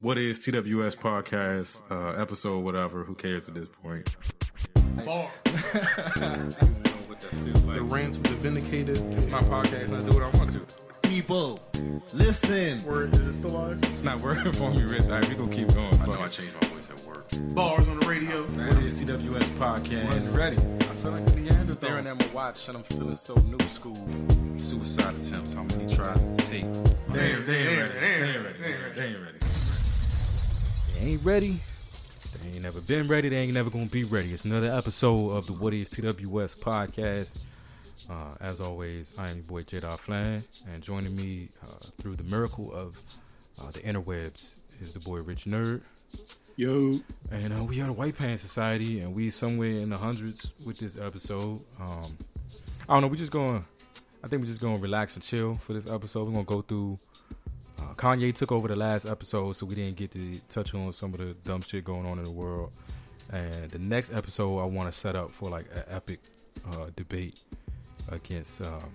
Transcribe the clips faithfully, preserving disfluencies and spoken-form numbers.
What is T W S podcast, uh, episode, whatever, who cares at this point? Bar. The rants with the vindicated. It's my podcast and I do what I want to. People, listen. Word, is it still live? It's not working for me, Rich. All right, we gonna keep going. I know I changed my voice at work. Bars on the radio. What is T W S podcast? Running ready. I feel like the Neanderthal. Staring at my watch and I'm feeling so new school. Suicide attempts, how many tries to take? They ain't, they ain't ready. They ain't ready. They ain't ready. They ain't ready. They ain't never been ready. They ain't never gonna be ready. It's another episode of the What is T W S podcast. Uh, as always, I am your boy Jada Flan, and joining me uh, through the miracle of uh, the interwebs is the boy Rich Nerd. Yo. And uh, we are the White Pants Society, and we somewhere in the hundreds with this episode. Um, I don't know. We just going. I think we're just gonna relax and chill for this episode. We're gonna go through. Uh, Kanye took over the last episode, so we didn't get to touch on some of the dumb shit going on in the world. And the next episode, I want to set up for like an epic uh, debate against. Um,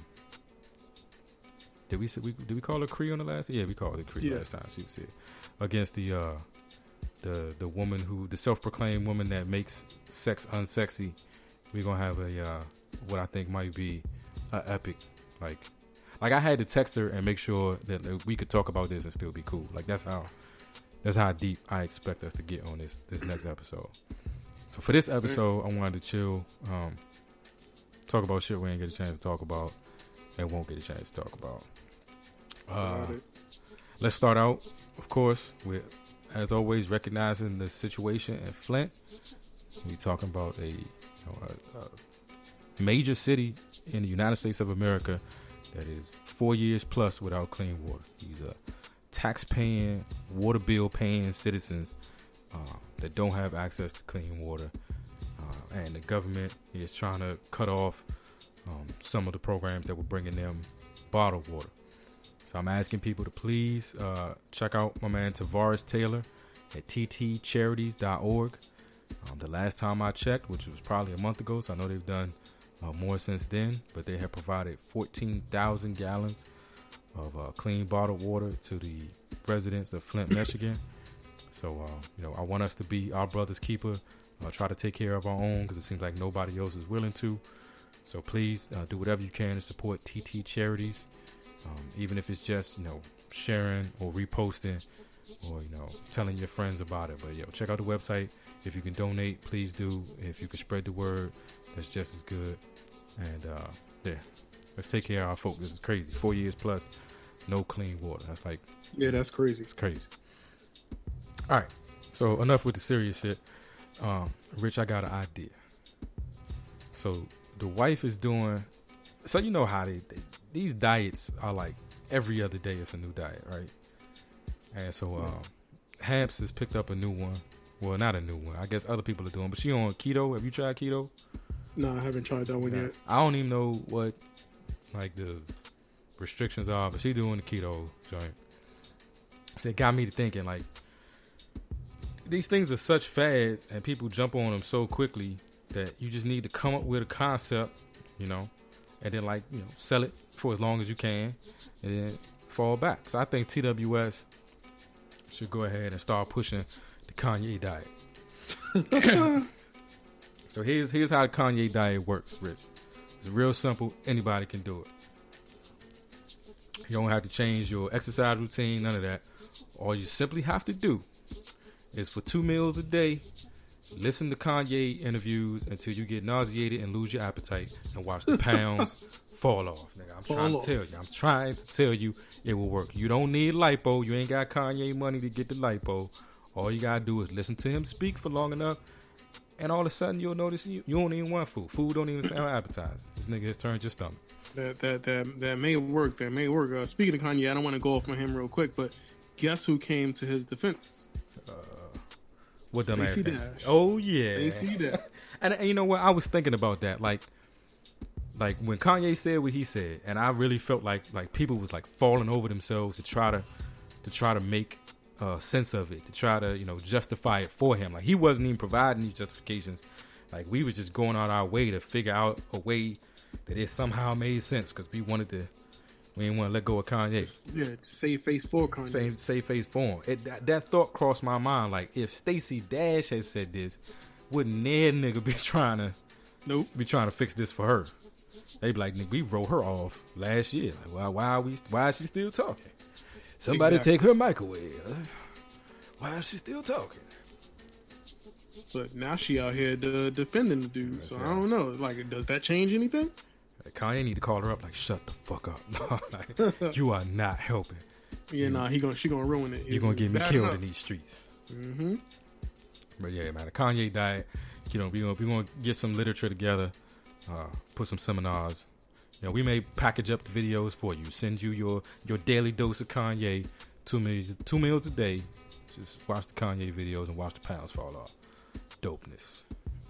did we say we did we call her Cree on the last? Yeah, we called it Cree yeah. last time. She was here against the uh, the the woman who the self-proclaimed woman that makes sex unsexy. We're gonna have a uh, what I think might be an epic like. Like I had to text her and make sure that uh, we could talk about this and still be cool. Like that's how, that's how deep I expect us to get on this this next episode. So for this episode, I wanted to chill, um, talk about shit we ain't get a chance to talk about, and won't get a chance to talk about. Uh, let's start out, of course, with as always recognizing the situation in Flint. We talking about a, you know, a, a major city in the United States of America that is four years plus without clean water. These are tax-paying, water bill-paying citizens uh, that don't have access to clean water. Uh, and the government is trying to cut off um, some of the programs that were bringing them bottled water. So I'm asking people to please uh, check out my man Tavares Taylor at t t charities dot org. Um, the last time I checked, which was probably a month ago, so I know they've done Uh, more since then, but they have provided fourteen thousand gallons of uh, clean bottled water to the residents of Flint, Michigan. So, uh, you know, I want us to be our brother's keeper, uh, try to take care of our own because it seems like nobody else is willing to. So please uh, do whatever you can to support T T Charities, um, even if it's just, you know, sharing or reposting or, you know, telling your friends about it. But, yo, check out the website. If you can donate, please do. If you can spread the word, that's just as good. And uh, yeah, let's take care of our folks. This is crazy. Four years plus, no clean water. That's like, yeah, that's crazy. It's crazy. All right, so enough with the serious shit. Um, Rich, I got an idea. So the wife is doing. So you know how they, they these diets are like every other day. It's a new diet, right? And so um, Hamps has picked up a new one. Well, not a new one. I guess other people are doing, but she on keto. Have you tried keto? No, I haven't tried that one yeah. yet. I don't even know what like the restrictions are, but she doing the keto joint. So it got me to thinking like these things are such fads and people jump on them so quickly that you just need to come up with a concept, you know, and then like, you know, sell it for as long as you can and then fall back. So I think T W S should go ahead and start pushing the Kanye diet. So here's here's how the Kanye diet works, Rich. It's real simple. Anybody can do it. You don't have to change your exercise routine, none of that. All you simply have to do is for two meals a day, listen to Kanye interviews until you get nauseated and lose your appetite and watch the pounds fall off. Nigga, I'm fall trying off. to tell you. I'm trying to tell you it will work. You don't need lipo. You ain't got Kanye money to get the lipo. All you gotta do is listen to him speak for long enough, and all of a sudden you'll notice you, you don't even want food. Food don't even sound appetizing. This nigga has turned your stomach. That that that that may work. That may work. Uh, speaking of Kanye, I don't want to go off on him real quick, but guess who came to his defense? Uh, what dumb ass? Stacey Dash. Oh yeah. Stacey Dash. and, and you know what? I was thinking about that. Like, like when Kanye said what he said, and I really felt like like people was like falling over themselves to try to to try to make uh, sense of it, to try to you know justify it for him. Like he wasn't even providing these justifications. Like we was just going on our way to figure out a way that it somehow made sense because we wanted to We ain't want to let go of Kanye. Yeah, save face for Kanye. Same, save face for him. It, that, that thought crossed my mind. Like, if Stacey Dash had said this, wouldn't that nigga be trying to, nope, be trying to fix this for her? They'd be like, nigga, we wrote her off last year. Like, why, why are we? Why is she still talking? Somebody Exactly. take her mic away. Why is she still talking? But now she out here de- defending the dude. So right. I don't know. Like, does that change anything? Like, Kanye need to call her up. Like, shut the fuck up. Like, you are not helping. Yeah, you, nah, he gonna she gonna ruin it. You're gonna get me Bad killed enough. in these streets. Mm-hmm. But yeah, man, the Kanye diet. You know, we gonna we gonna get some literature together. Uh, put some seminars. You know, we may package up the videos for you. Send you your your daily dose of Kanye. Two meals, two meals a day. Just watch the Kanye videos and watch the pounds fall off. Dopeness.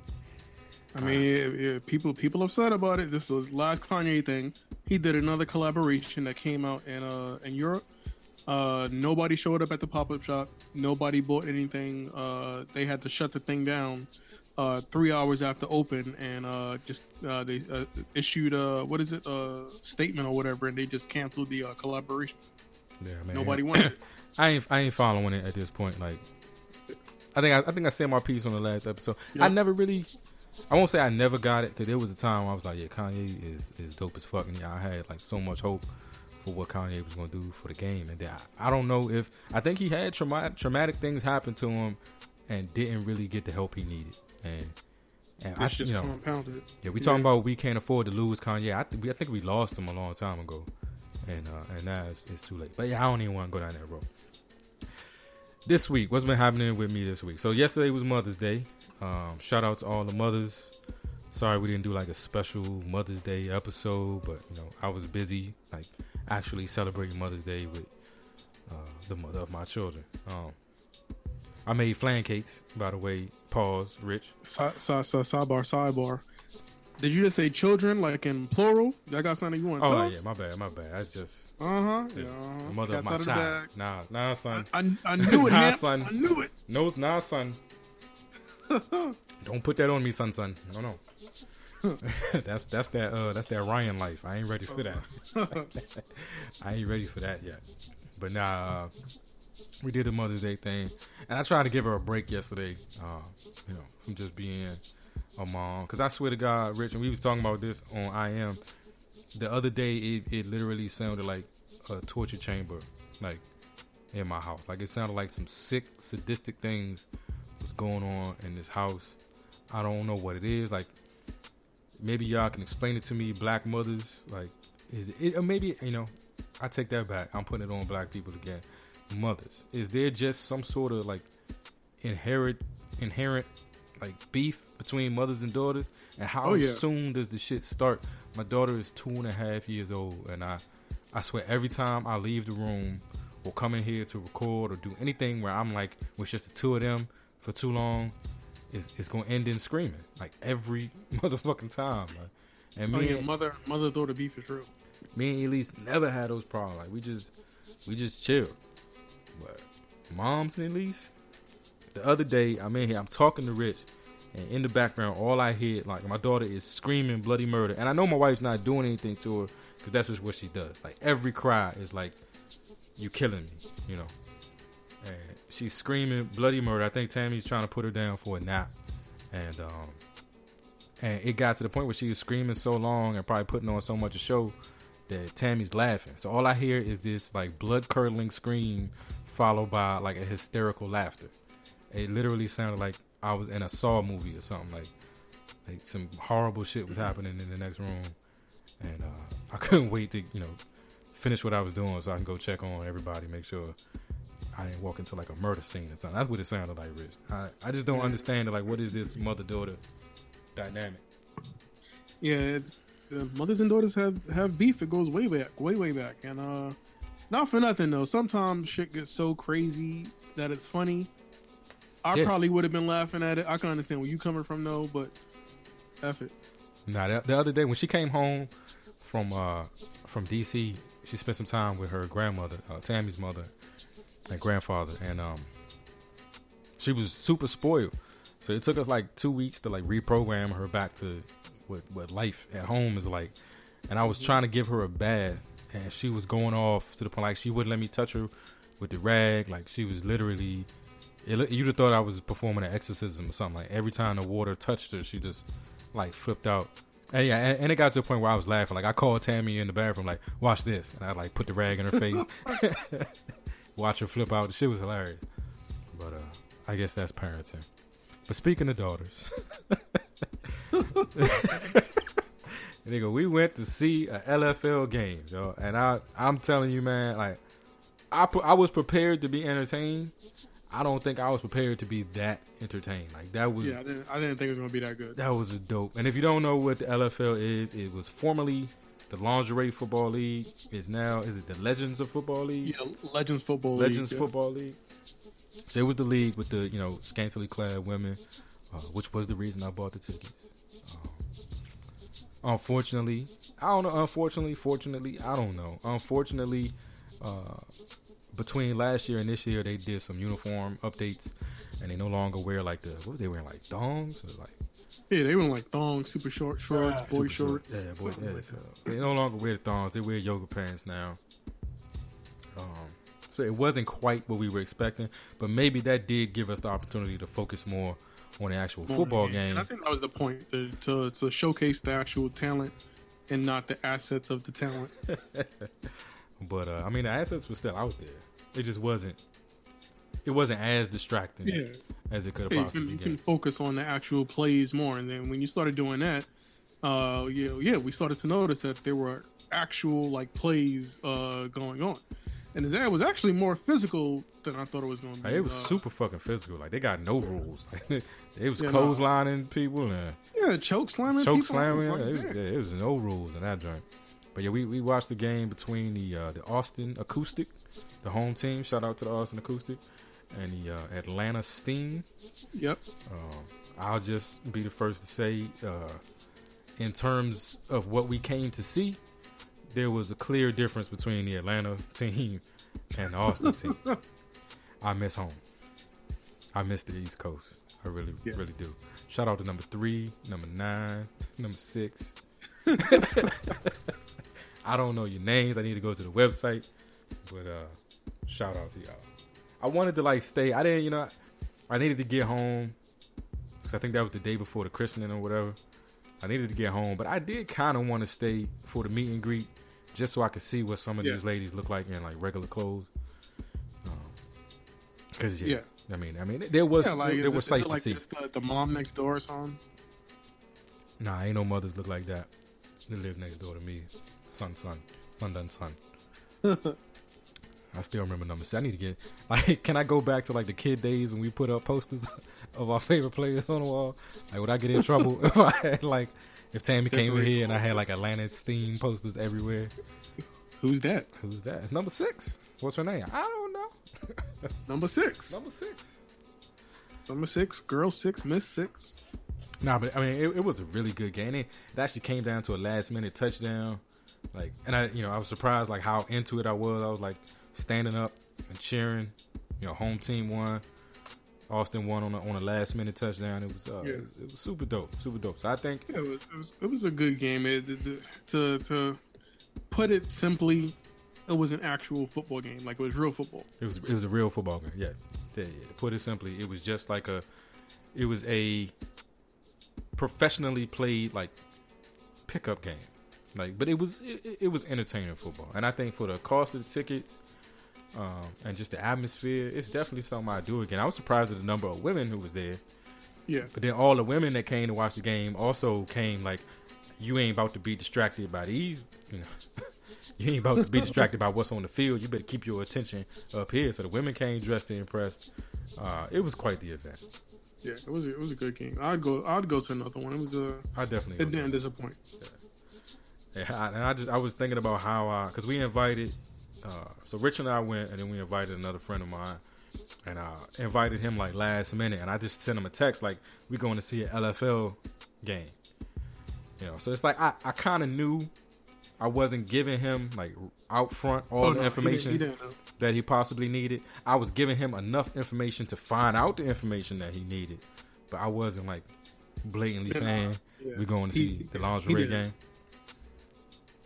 I mean, if, if people people upset about it. This is the last Kanye thing. He did another collaboration that came out in uh in Europe. Uh, nobody showed up at the pop up shop. Nobody bought anything. Uh, they had to shut the thing down uh, three hours after open, and uh, just uh, they uh, issued a what is it a statement or whatever, and they just canceled the uh, collaboration. Yeah, man. Nobody wanted it. I ain't I ain't following it at this point. Like, I think I, I think I said my piece on the last episode. Yep. I never really. I won't say I never got it, because there was a time I was like, yeah, Kanye is, is dope as fuck. And yeah, I had like so much hope for what Kanye was going to do for the game. And then I, I don't know if, I think he had traumatic, traumatic things happen to him and didn't really get the help he needed. And, and I, It's just you know, compounded. yeah, we talking about we can't afford to lose Kanye. I, th- we, I think we lost him a long time ago. And, uh, and now it's, it's too late. But yeah, I don't even want to go down that road. This week, what's been happening with me this week? So yesterday was Mother's Day. Um, shout out to all the mothers. Sorry we didn't do like a special Mother's Day episode, but you know, I was busy like actually celebrating Mother's Day with uh, the mother of my children. Um, I made flan cakes, by the way. Pause, Rich. Si- si- si- sidebar, sidebar. Did you just say children, like in plural? That got something you want to Oh tell us? yeah, my bad, my bad. That's just Uh huh. yeah, Yeah, uh-huh. the mother of Got my out the child. bag. Nah, nah, son. I, I knew it, Nah, Hamps. son. I knew it. No, nah, son. Don't put that on me, son, son. No, no. that's that's that uh that's that Ryan life. I ain't ready for that. I ain't ready for that yet. But nah, uh, we did the Mother's Day thing, and I tried to give her a break yesterday. Uh, you know, from just being a mom. Because I swear to God, Rich, and we was talking about this on I M. The other day, it, it literally sounded like a torture chamber, like in my house. Like it sounded like some sick, sadistic things was going on in this house. I don't know what it is. Like, maybe y'all can explain it to me. Black mothers, like, is it? Or maybe, you know, I take that back. I'm putting it on black people again. Mothers, is there just some sort of like inherent, inherent, like beef between mothers and daughters? And how Oh, yeah. soon does the shit start? My daughter is two and a half years old, and I, I swear every time I leave the room or come in here to record or do anything where I'm like, with just the two of them for too long, it's, it's gonna end in screaming, like every motherfucking time. Like. And Oh me, yeah, and, mother mother daughter beef is real. me and Elise never had those problems. Like we just, we just chill. But moms and Elise, the other day I'm in here, I'm talking to Rich, and in the background, all I hear, like my daughter is screaming bloody murder, and I know my wife's not doing anything to her because that's just what she does. Like every cry is like, "You killing me," you know. And she's screaming bloody murder. I think Tammy's trying to put her down for a nap, and um, and it got to the point where she was screaming so long and probably putting on so much a show that Tammy's laughing. So all I hear is this like blood curdling scream followed by like a hysterical laughter. It literally sounded like I was in a Saw movie or something. Like like some horrible shit was happening in the next room, and uh, I couldn't wait to you know finish what I was doing so I can go check on everybody, make sure I didn't walk into like a murder scene or something. That's what it sounded like, Rich. I, I just don't understand it. Like, what is this mother-daughter dynamic? Yeah, it's, uh, mothers and daughters have, have beef. It goes way back, way way back. And uh, not for nothing though. Sometimes shit gets so crazy that it's funny. I Yeah. probably would have been laughing at it. I can understand where you coming from though, but F it. Nah, the, the other day when she came home from uh, from D C, she spent some time with her grandmother, uh, Tammy's mother and grandfather, and um, she was super spoiled. So it took us like two weeks to like reprogram her back to what what life at home is like. And I was trying to give her a bath and she was going off to the point like she wouldn't let me touch her with the rag. Like she was literally, it, you'd have thought I was performing an exorcism or something. Like every time the water touched her, she just like flipped out. And yeah, and, and it got to a point where I was laughing. Like I called Tammy in the bathroom, like, watch this, and I like put the rag in her face, watch her flip out. The shit was hilarious. But uh, I guess that's parenting. But speaking of daughters, nigga, we went to see a L F L game, yo, and I, I'm telling you, man, like, I, I was prepared to be entertained. I don't think I was prepared to be that entertained. Like that was, yeah, I didn't, I didn't think it was gonna be that good. That was a dope. And if you don't know what the L F L is, it was formerly the Lingerie Football League. It's now, is it the Legends of Football League? Yeah, Legends Football Legends League. Legends Football League. So it was the league with the, you know, scantily clad women, uh, which was the reason I bought the tickets. Um, unfortunately, I don't know. Unfortunately, fortunately, I don't know. Unfortunately, uh, between last year and this year, they did some uniform updates, and they no longer wear like the, what was they wearing, like thongs or like? Yeah, they were like thongs, super short shorts, Yeah, boy super shorts. Short. Yeah, boy. Yeah, like so they no longer wear the thongs. They wear yoga pants now. Um, so it wasn't quite what we were expecting, but maybe that did give us the opportunity to focus more on the actual More football game. game. And I think that was the point, to, to to showcase the actual talent and not the assets of the talent. But uh, I mean, the assets were still out there. It just wasn't. It wasn't as distracting Yeah. as it could have Yeah, you possibly can, you been. can focus on the actual plays more, and then when you started doing that, uh, yeah, yeah, we started to notice that there were actual like plays uh going on, and it was actually more physical than I thought it was going to be. Like, it was uh, super fucking physical. Like they got no rules. Like, it was Yeah, no. closelining people and yeah, choke slamming, choke people. slamming. Like, It was, yeah. yeah, it was no rules in that joint. But yeah, we, we watched the game between the uh, the Austin Acoustic, the home team. Shout out to the Austin Acoustic, and the uh, Atlanta Steam. Yep. Um, I'll just be the first to say, uh, in terms of what we came to see, there was a clear difference between the Atlanta team and the Austin team. I miss home. I miss the East Coast. I really, Yeah. really do. Shout out to number three, number nine, number six. I don't know your names. I need to go to the website. But uh, shout out to y'all. I wanted to like stay. I didn't, you know, I needed to get home because I think that was the day before the christening or whatever. I needed to get home, but I did kind of want to stay for the meet and greet just so I could see what some of Yeah. these ladies look like in like regular clothes. Because yeah, Yeah. I mean, I mean, there was Yeah, like, there, is there it- were is sights it like to see. just the, the mom next door or something? Nah, ain't no mothers look like that. They live next door to me. Son, son, son, done, son. I still remember number six. I need to get like, can I go back to like the kid days when we put up posters of our favorite players on the wall? Like, would I get in trouble if I had like, if Tammy came in here and I had like Atlanta Steam posters everywhere? Who's that? Who's that? It's number six. What's her name? I don't know. Number six. Number six. Number six. Girl six. Miss six. Nah, but I mean, it, it was a really good game. It, it actually came down to a last minute touchdown. Like, and I, you know, I was surprised like how into it I was. I was like standing up and cheering. You know, home team won. Austin won on a, on a last minute touchdown. It was, uh, Yeah. it, it was super dope, super dope. So I think, Yeah, it was, it was, it was a good game. It, it, it- to to put it simply, it was an actual football game. Like, it was real football. It was it was a real football game. Yeah. yeah, yeah. To put it simply, it was just like a, it was a professionally played like pickup game. Like, but it was it, it was entertaining football, and I think for the cost of the tickets, um, and just the atmosphere, it's definitely something I'd do again. I was surprised at the number of women who was there, Yeah. but then all the women that came to watch the game also came like, you ain't about to be distracted by these, you know. You ain't about to be distracted by what's on the field. You better keep your attention up here. So the women came dressed to impress. Uh, it was quite the event. Yeah, it was a, it was a good game. I'd go I'd go to another one. It was a I definitely. it go didn't there. disappoint. Yeah, I, and I just I was thinking about how because we invited. Uh, so Rich and I went, and then we invited another friend of mine, and I invited him like last minute, and I just sent him a text like, "We going to see an L F L game." You know, so it's like I, I kind of knew I wasn't giving him like out front all Oh, the no, information He didn't, he didn't know. that he possibly needed. I was giving him enough information to find out the information that he needed, but I wasn't like blatantly Yeah, saying yeah. we're going to He- see the he lingerie didn't. game.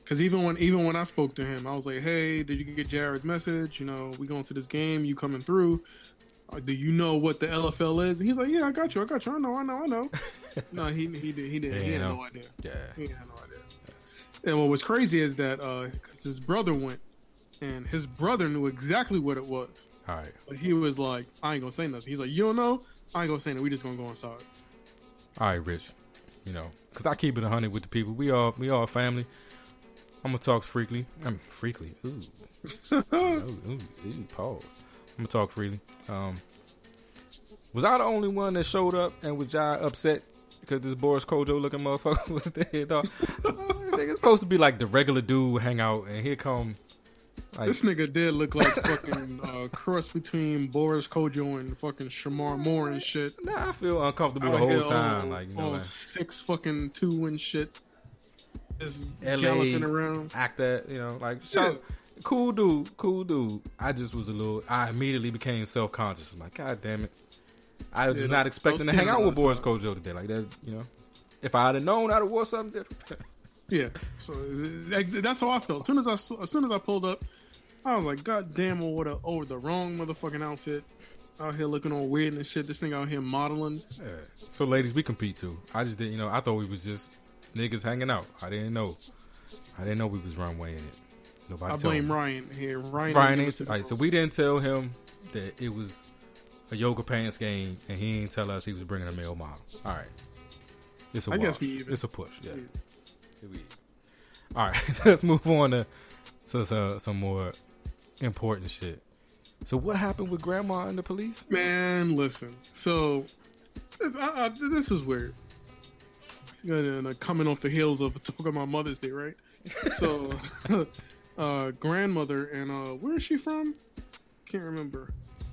Because even when even when I spoke to him, I was like, "Hey, did you get Jared's message? You know, we going to this game. You coming through? Uh, do you know what the L F L is?" And he's like, "Yeah, I got you. I got you. I know. I know. I know." No, he he did. He did. Yeah, he had know. no idea. Yeah. He had no idea. And what was crazy is that because his brother went, and his brother knew exactly what it was. All right. But he was like, "I ain't gonna say nothing." He's like, "You don't know? I ain't gonna say nothing. We just gonna go inside." All right, Rich. You know, because I keep it a hundred with the people. We all we all family. I'm gonna talk freely. I'm freely. Ooh. ooh, ooh, ooh, pause. I'm gonna talk freely. Um, was I the only one that showed up and was Jai upset because this Boris Kojo looking motherfucker was there? Dog? It's supposed to be like the regular dude hang out, and here come like This nigga did look like fucking uh, cross between Boris Kojo and fucking Shamar Moore and shit. Nah, I feel uncomfortable the Out whole here time. all- like you know, all like, six fucking two and shit. Just L galloping A around. act that you know, like shout, cool dude, cool dude. I just was a little. I immediately became self conscious. I'm like, God damn it! I was Yeah, not don't- expecting don't to hang stand out on with that Boris side. Kojo today. Like that, you know. If I had known, I'd have wore something different. Yeah, so ex- that's how I felt. As soon as I s- as soon as I pulled up, I was like, God damn, I would have over the wrong motherfucking outfit. Out here looking all weird and shit. This nigga out here modeling. Yeah. So, ladies, we compete too. I just didn't, you know. I thought we was just niggas hanging out. I didn't know. I didn't know we was runwaying it. Nobody. I told blame me. Ryan here. Ryan. Brian didn't ain't. give All us right, the so we didn't tell him that it was a yoga pants game, and he didn't tell us he was bringing a male model. All right, it's a I guess wash. we even. It's a push. Yeah. Yeah. Here we- All right, let's move on to, to some, some more important shit. So, what happened with Grandma and the police? Man, listen. So, I, I, this is weird. And, uh, coming off the heels of talking about Mother's Day, right? So, uh, grandmother and uh, where is she from? Can't remember.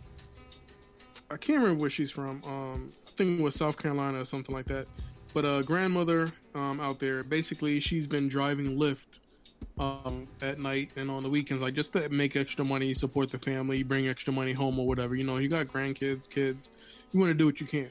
I can't remember where she's from. Um, I think it was South Carolina or something like that. But uh, grandmother um, out there, basically, she's been driving Lyft um, at night and on the weekends, like just to make extra money, support the family, bring extra money home or whatever. You know, you got grandkids, kids. You want to do what you can.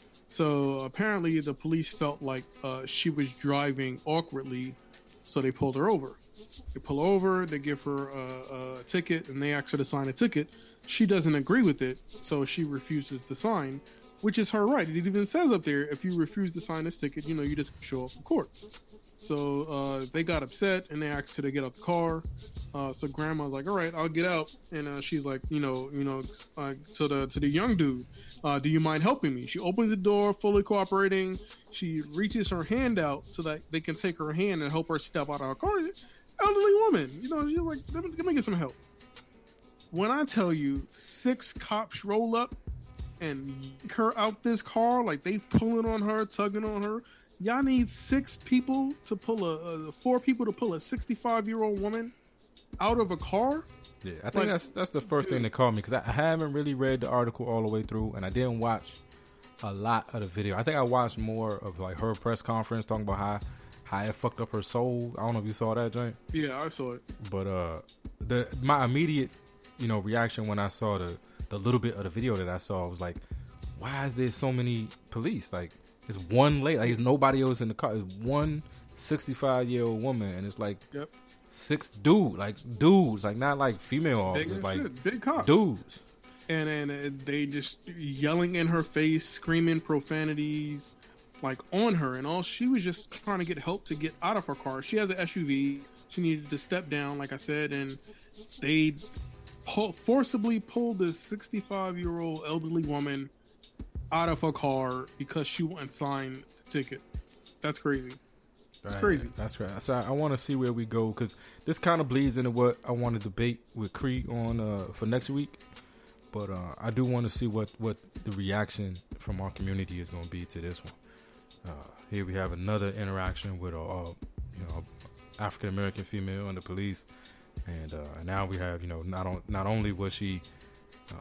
So apparently, the police felt like uh, she was driving awkwardly, so they pulled her over. They pull her over, they give her a, a ticket, and they ask her to sign a ticket. She doesn't agree with it, so she refuses to sign, which is her right. It even says up there, if you refuse to sign this ticket, you know, you just show up in court. So uh, they got upset, and they asked her to get out the car. Uh, so grandma's like, "All right, I'll get out," and uh, she's like, "You know, you know, uh, to the to the young dude, uh, do you mind helping me?" She opens the door, fully cooperating. She reaches her hand out so that they can take her hand and help her step out of her car. Elderly woman, you know, she's like, "Let me, let me get some help." When I tell you, six cops roll up and yank her out this car, like they pulling on her, tugging on her. Y'all need six people to pull a, a four people to pull a sixty-five year old woman out of a car. Yeah, I think Like, that's that's the first thing that caught me because I, I haven't really read the article all the way through, and I didn't watch a lot of the video. I think I watched more of like her press conference talking about how how it fucked up her soul. I don't know if you saw that joint, Yeah, I saw it. but uh, the my immediate you know reaction when I saw the the little bit of the video that I saw was like, why is there so many police? Like, it's one lady, like, there's nobody else in the car. It's one sixty-five year old woman, and it's like Yep. six dude, like dudes, like not like female Big officers, as like shit, big cops. dudes. And and uh, they just yelling in her face, screaming profanities, like on her, and all she was just trying to get help to get out of her car. She has an S U V. She needed to step down, like I said, and they pull, forcibly pulled this sixty-five year old elderly woman out of her car because she wouldn't sign the ticket. That's crazy. It's Right. crazy. That's right. So I, I want to see where we go because this kind of bleeds into what I want to debate with Cree on uh, for next week. But uh, I do want to see what, what the reaction from our community is going to be to this one. Uh, here we have another interaction with a, uh, you know, African American female and the police, and uh, now we have you know not on, not only was she uh,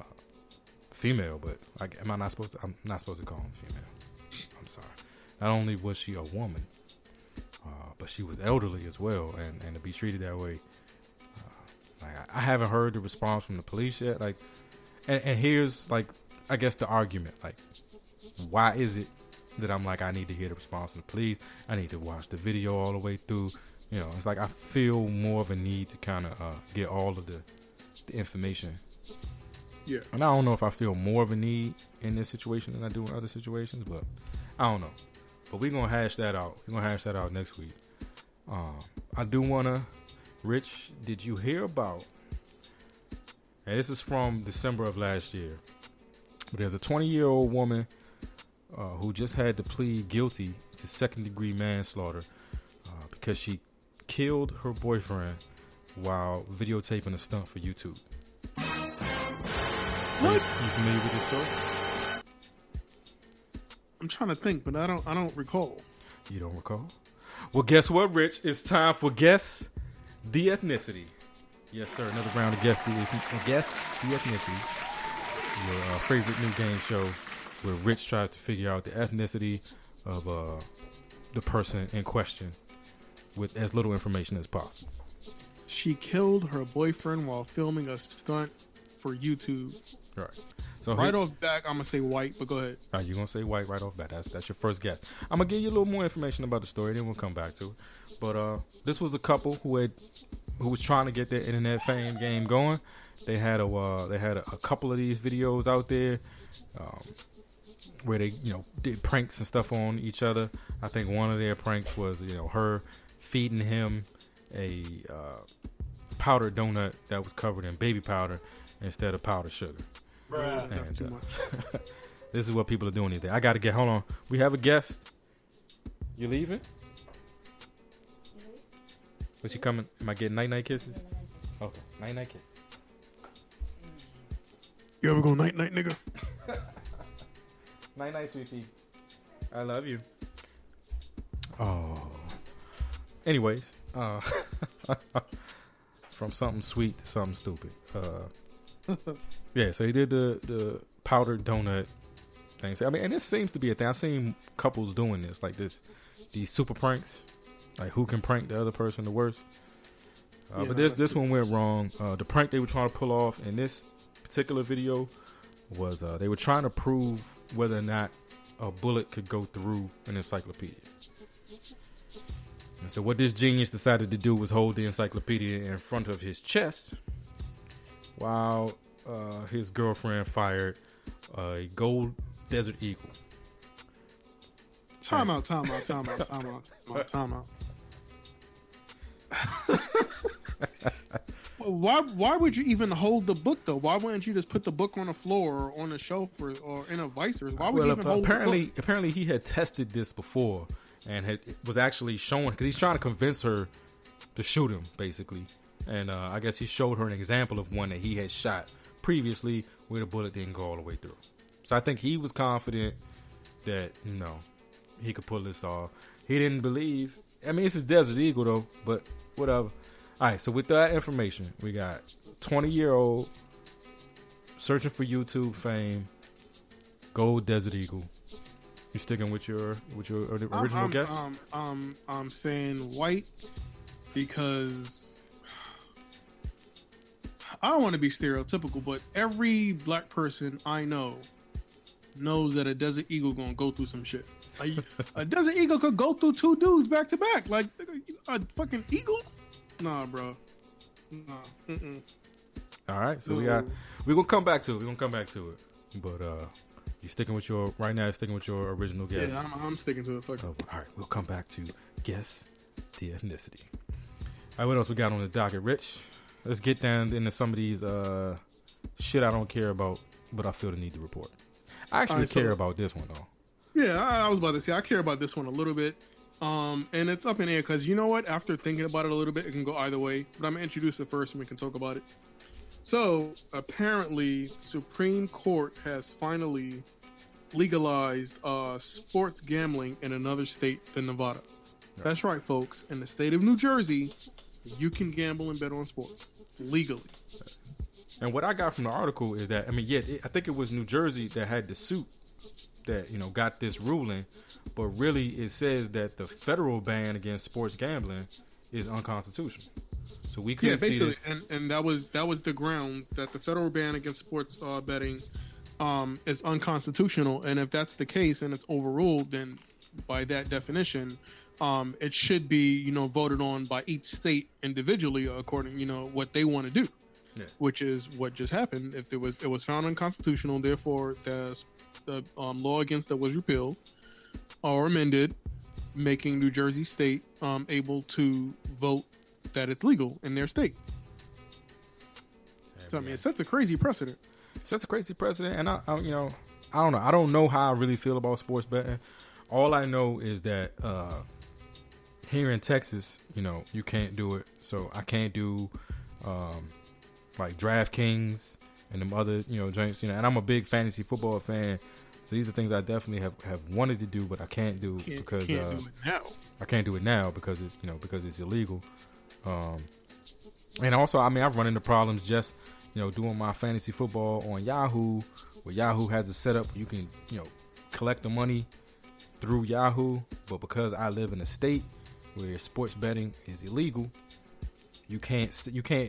female, but like, am I not supposed to? I'm not supposed to call him female. I'm sorry. Not only was she a woman, uh, but she was elderly as well, and, and to be treated that way, uh, like I, I haven't heard the response from the police yet. Like, and, and here's like I guess the argument, like, why is it that I'm like I need to hear the response from the police? I need to watch the video all the way through. You you know, it's like I feel more of a need to kind of uh, get all of the, the information. Yeah. And I don't know if I feel more of a need in this situation than I do in other situations, but I don't know. But we're going to hash that out. We're going to hash that out next week. Um, I do want to, Rich, did you hear about, and this is from December of last year, but there's a twenty-year-old woman uh, who just had to plead guilty to second-degree manslaughter uh, because she killed her boyfriend while videotaping a stunt for YouTube. What? You, you familiar with this story? I'm trying to think, but I don't. I don't recall. You don't recall? Well, guess what, Rich? It's time for Guess the Ethnicity. Yes, sir. Another round of Guess the, Guess the Ethnicity. Your uh, favorite new game show where Rich tries to figure out the ethnicity of uh, the person in question with as little information as possible. She killed her boyfriend while filming a stunt for YouTube. Right. So Right here, off back, I'm gonna say white, but go ahead. are you gonna say white right off bat? That's that's your first guess. I'm gonna give you a little more information about the story, then we'll come back to it. But uh, this was a couple who had who was trying to get their internet fame game going. They had a uh, they had a, a couple of these videos out there um, where they you know did pranks and stuff on each other. I think one of their pranks was you know her feeding him a uh, powdered donut that was covered in baby powder instead of powdered sugar. Bruh, that's And, too uh, much. This is what people are doing these days. I got to get. Hold on. We have a guest. You leaving? Was she coming? Am I getting night night kisses? Okay, night night kisses. You ever go night night, nigga? Night night, sweet pea. I love you. Oh. Anyways, uh, from something sweet to something stupid. Uh, yeah, so he did the the powdered donut thing. So, I mean, and this seems to be a thing. I've seen couples doing this, like this, these super pranks, like who can prank the other person the worst. Uh, Yeah, but this that's this one went wrong. Uh, the prank they were trying to pull off in this particular video was uh, they were trying to prove whether or not a bullet could go through an encyclopedia. And so what this genius decided to do was hold the encyclopedia in front of his chest while uh, his girlfriend fired a gold Desert Eagle. Time out, time out, time out, time out, time out, time out. Well, why why would you even hold the book though? Why wouldn't you just put the book on the floor or on the shelf or, or in a visor? Why would Well, you even hold apparently, the book? apparently he had tested this before and had was actually showing because he's trying to convince her to shoot him, basically. And uh, I guess he showed her an example of one that he had shot previously where the bullet didn't go all the way through. So I think he was confident that you know he could pull this off. He didn't believe. I mean, it's a Desert Eagle though, but whatever. All right, so with that information, we got twenty-year-old searching for YouTube fame, gold Desert Eagle. You sticking with your with your original I'm, I'm, guess? Um, um, I'm saying white because I don't want to be stereotypical, but every black person I know knows that a Desert Eagle gonna go through some shit. Like, a Desert Eagle could go through two dudes back to back. Like a fucking eagle. Nah, bro. Nah. Mm-mm. All right, so we got we're gonna come back to it. We're gonna come back to it. But uh you sticking with your right now? You're sticking with your original guess. Yeah, I'm, I'm sticking to it. Fuck it. Oh, all right, we'll come back to guess the ethnicity. All right, what else we got on the docket, Rich? Let's get down into some of these uh shit I don't care about, but I feel the need to report. I actually right, so- care about this one though. Yeah, I, I was about to say I care about this one a little bit, um, and it's up in air because you know what? After thinking about it a little bit, it can go either way. But I'm gonna introduce it first, and we can talk about it. So apparently, Supreme Court has finally legalized uh, sports gambling in another state than Nevada. That's right, folks. In the state of New Jersey, you can gamble and bet on sports legally. And what I got from the article is that I mean, yeah, it, I think it was New Jersey that had the suit that you know got this ruling, but really it says that the federal ban against sports gambling is unconstitutional. So we Yeah, couldn't see basically, this. and, and that was that was the grounds that the federal ban against sports uh, betting um, is unconstitutional. And if that's the case and it's overruled, then by that definition, um, it should be, you know, voted on by each state individually according, you know, what they want to do, Yeah. which is what just happened. If it was, it was found unconstitutional, therefore the the um, law against it was repealed or amended, making New Jersey State um, able to vote that it's legal in their state. So I mean, it sets a crazy precedent. That's a crazy precedent, and I, I, you know, I don't know. I don't know how I really feel about sports betting. All I know is that uh, here in Texas, you know, you can't do it. So I can't do um, like DraftKings and them other, you know, joints. You know, and I'm a big fantasy football fan, so these are things I definitely have, have wanted to do, but I can't do Can't, because can't uh, do it now. I can't do it now because it's, you know, because it's illegal. Um, and also, I mean, I've run into problems just, you know, doing my fantasy football on Yahoo, where Yahoo has a setup where you can, you know, collect the money through Yahoo, but because I live in a state where sports betting is illegal, you can't, you can't,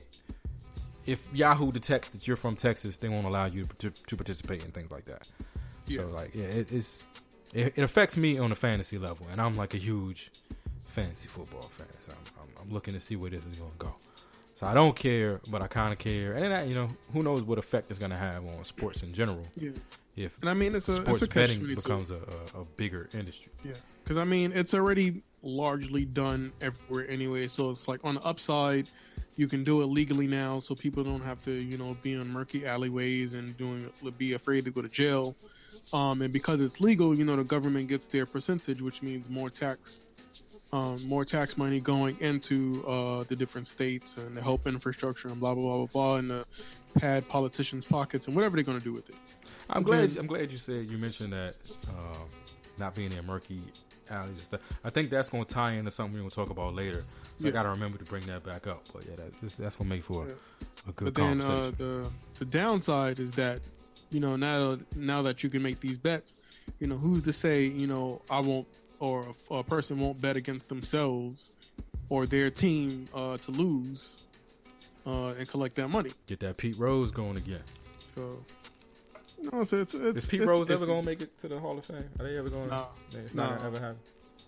if Yahoo detects that you're from Texas, they won't allow you to, to participate in things like that. Yeah. So, like, yeah, it, it's, it, it affects me on a fantasy level, and I'm like a huge fantasy football fan, so I'm, I'm, I'm looking to see where this is going to go. So I don't care, but I kind of care. And then, I, you know, who knows what effect it's going to have on sports in general. Yeah. If And I mean, it's a sports it's a betting catch-twenty-two. becomes a, a, a bigger industry. Yeah, because I mean, it's already largely done everywhere anyway. So it's like on the upside, you can do it legally now, so people don't have to, you know, be on murky alleyways and doing be afraid to go to jail. Um, and because it's legal, you know, the government gets their percentage, which means more tax, um, more tax money going into uh, the different states and the health infrastructure and blah blah blah blah blah, and the pad politicians' pockets and whatever they're going to do with it. I'm glad. I'm glad you said you mentioned that uh, not being in murky alleys and stuff. I think that's going to tie into something we're going to talk about later. So Yeah. I got to remember to bring that back up. But yeah, that, that's, that's going to make for a, Yeah. a good But then conversation. uh, the the downside is that, you know, now now that you can make these bets, you know, who's to say, you know, I won't, or a, a person won't bet against themselves or their team uh, to lose uh, and collect that money. Get that Pete Rose going again. So, you know, so it's, it's Is Pete it's Rose ever iffy. going to make it to the Hall of Fame? Are they ever going? Nah. to It's not Nah. ever happened.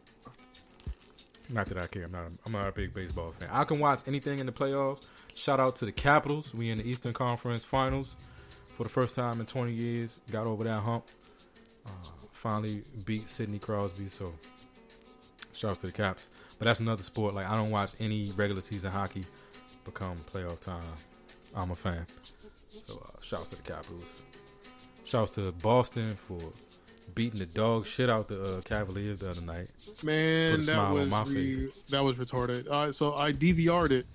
Not that I care. I'm not. I'm not a big baseball fan. I can watch anything in the playoffs. Shout out to the Capitals. We in the Eastern Conference Finals for the first time in twenty years. Got over that hump. Uh, finally beat Sidney Crosby. So shout out to the Caps. But that's another sport. Like I don't watch any regular season hockey. Become playoff time, I'm a fan. So uh, shout out to the Capitals. Shout out to Boston for beating the dog shit out the uh, Cavaliers the other night. Man, Put a that smile was on my re- that was retarded. Uh, so I D V R'd it.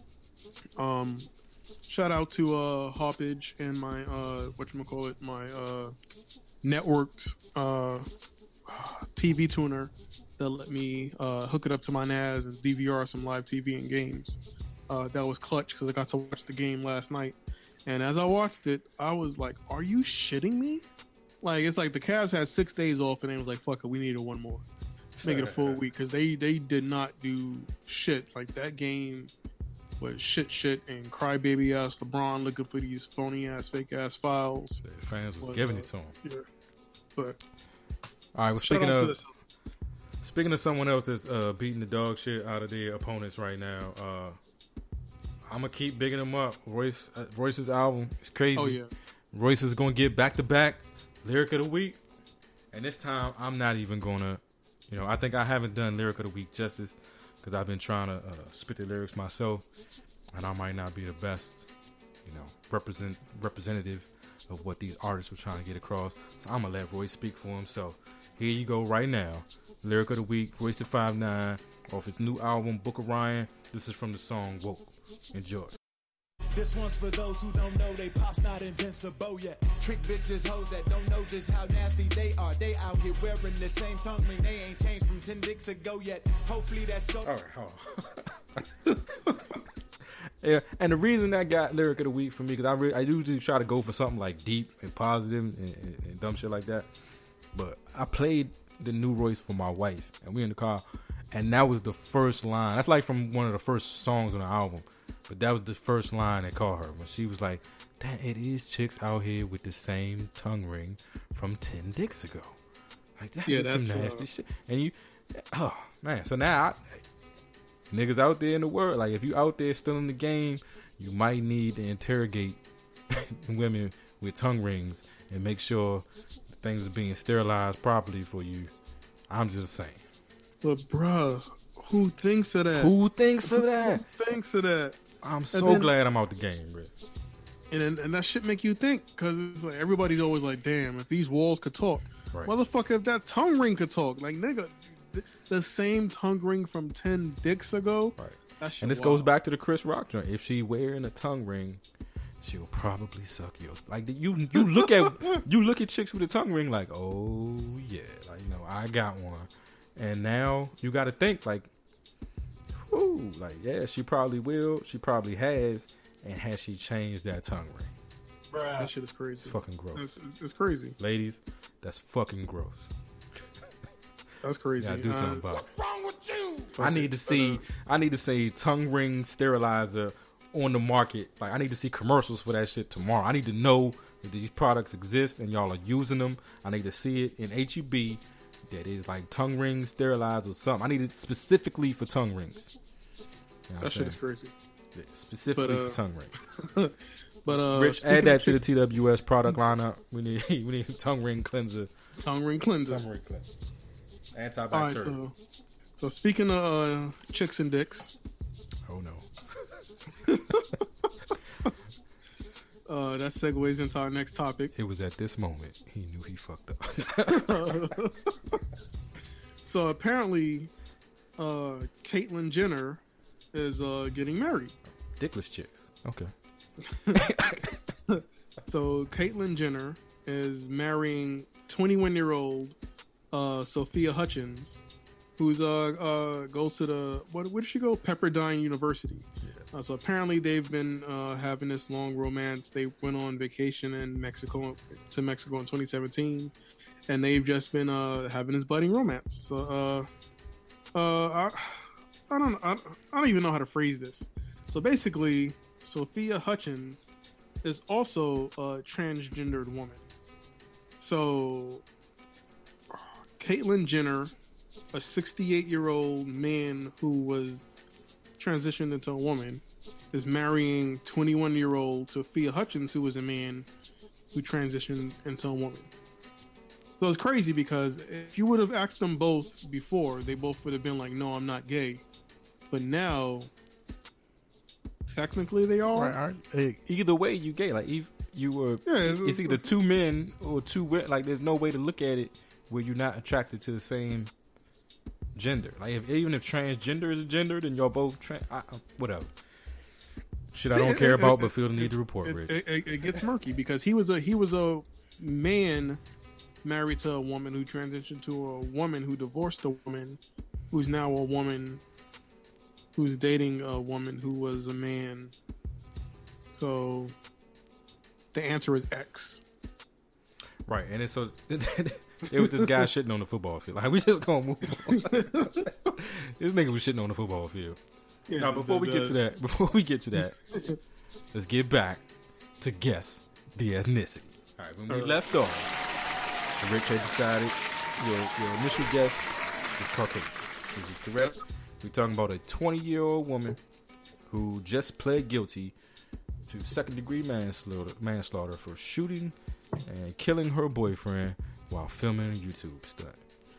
Um, shout out to uh, Hoppage and my uh, whatchamacallit, my uh, networked uh, T V tuner that let me uh, hook it up to my N A S and D V R some live T V and games. Uh, that was clutch because I got to watch the game last night. And as I watched it, I was like, "Are you shitting me?" Like it's like the Cavs had six days off, and they was like, "Fuck it, we needed one more, make it a full week," because they they did not do shit. Like that game was shit, shit, and crybaby ass LeBron looking for these phony ass, fake ass fouls. The fans was But, giving uh, it to him. Yeah, but shout All right. Well, speaking out to of the speaking of someone else that's uh, beating the dog shit out of their opponents right now, uh, I'm gonna keep bigging him up. Royce uh, Royce's album is crazy. oh yeah, Royce is gonna get back to back lyric of the week, and this time I'm not even gonna, you know, I think I haven't done lyric of the week justice because I've been trying to uh, spit the lyrics myself, and I might not be the best, you know, represent representative of what these artists were trying to get across. So I'm gonna let Royce speak for himself. Here you go, right now, lyric of the week, Royce the five nine, off his new album Book of Ryan. This is from the song Woke. Enjoy. This one's for those who don't know they pop's not invincible yet. Trick bitches, hoes that don't know just how nasty they are. They out here wearing the same tongue ring. They ain't changed from ten dicks ago yet. Hopefully that's go. All right, hold on. Yeah, and the reason that got lyric of the week for me, because I really, I usually try to go for something like deep and positive and, and, and dumb shit like that. But I played the new Royce for my wife, and we in the car, and that was the first line. That's like from one of the first songs on the album. But that was the first line that caught her when she was like, "That it is chicks out here with the same tongue ring from ten dicks ago." Like that Yeah, is some that's, nasty uh, shit. And you, oh Man, so now, I, niggas out there in the world, like if you out there still in the game, you might need to interrogate women with tongue rings and make sure things are being sterilized properly for you. I'm just saying. But bruh, who thinks of that? Who thinks of that? Who thinks of that? I'm so then, glad I'm out the game, bro. And and that shit make you think, because it's like everybody's always like, damn, if these walls could talk, Right. motherfucker, if that tongue ring could talk, like nigga, th- the same tongue ring from ten dicks ago. Right. That shit And this wild. goes back to the Chris Rock joint. If she wearing a tongue ring, she'll probably suck you. Like you, you look at you look at chicks with a tongue ring, like, oh yeah, like you know, I got one. And now you got to think like, whoo, like yeah, she probably will. She probably has. And has she changed that tongue ring? That shit is crazy. It's fucking gross. It's, it's, it's crazy. Ladies, that's fucking gross. That's crazy. Yeah, do something Uh, about it. I need to see. I need to see tongue ring sterilizer on the market. Like I need to see commercials for that shit tomorrow. I need to know that these products exist and y'all are using them. I need to see it in H E B that is like tongue ring sterilizer or something. I need it specifically for tongue rings. You know what I'm that shit saying? is crazy. Yeah, specifically But, uh, for tongue rings. But uh, Rich, speaking add that of to the chick- T W S product lineup. We need we need tongue ring cleanser. tongue ring cleanser. Tongue ring cleanser. Antibacterial. All right, so so speaking of uh, chicks and dicks, Oh no. uh, that segues into our next topic. It was at this moment he knew he fucked up. So apparently, uh, Caitlyn Jenner is uh, getting married. Dickless chicks. Okay. So Caitlyn Jenner is marrying twenty-one-year-old uh, Sophia Hutchins, who's uh, uh goes to the what? Where did she go? Pepperdine University. Uh, so apparently they've been uh, having this long romance. They went on vacation in Mexico to Mexico in twenty seventeen, and they've just been uh, having this budding romance. So uh, uh, I, I don't I, I don't even know how to phrase this. So basically, Sophia Hutchins is also a transgendered woman. So Caitlyn Jenner, a sixty-eight-year-old man who was transitioned into a woman, is marrying twenty-one-year-old Sophia Hutchins, who was a man who transitioned into a woman. So it's crazy because if you would have asked them both before, they both would have been like, no, I'm not gay. But now, technically they are. Right, right. Hey, either way, you gay. Like if you were, Yeah, it's- it's either two men or two women. Like there's no way to look at it where you're not attracted to the same gender. Like if, even if transgender is a gender, then you're both trans. I, I- whatever. Shit, I See, don't it- care it- about, it- but feel the need it- to report. It, Rich. it, it, it gets murky because he was a he was a man married to a woman who transitioned to a woman who divorced a woman who's now a woman who's dating a woman who was a man. So the answer is X. Right, and it's so it was this guy shitting on the football field. Like we just gonna move on. This nigga was shitting on the football field. Yeah, Now, before the- we get the- to that, before we get to that, let's get back to guess the ethnicity. All right, when we Uh. left off, Rick had decided your your initial guess is Caucasian. This is correct. We're talking about a twenty-year-old woman who just pled guilty to second-degree manslaughter, manslaughter for shooting and killing her boyfriend while filming a YouTube stunt.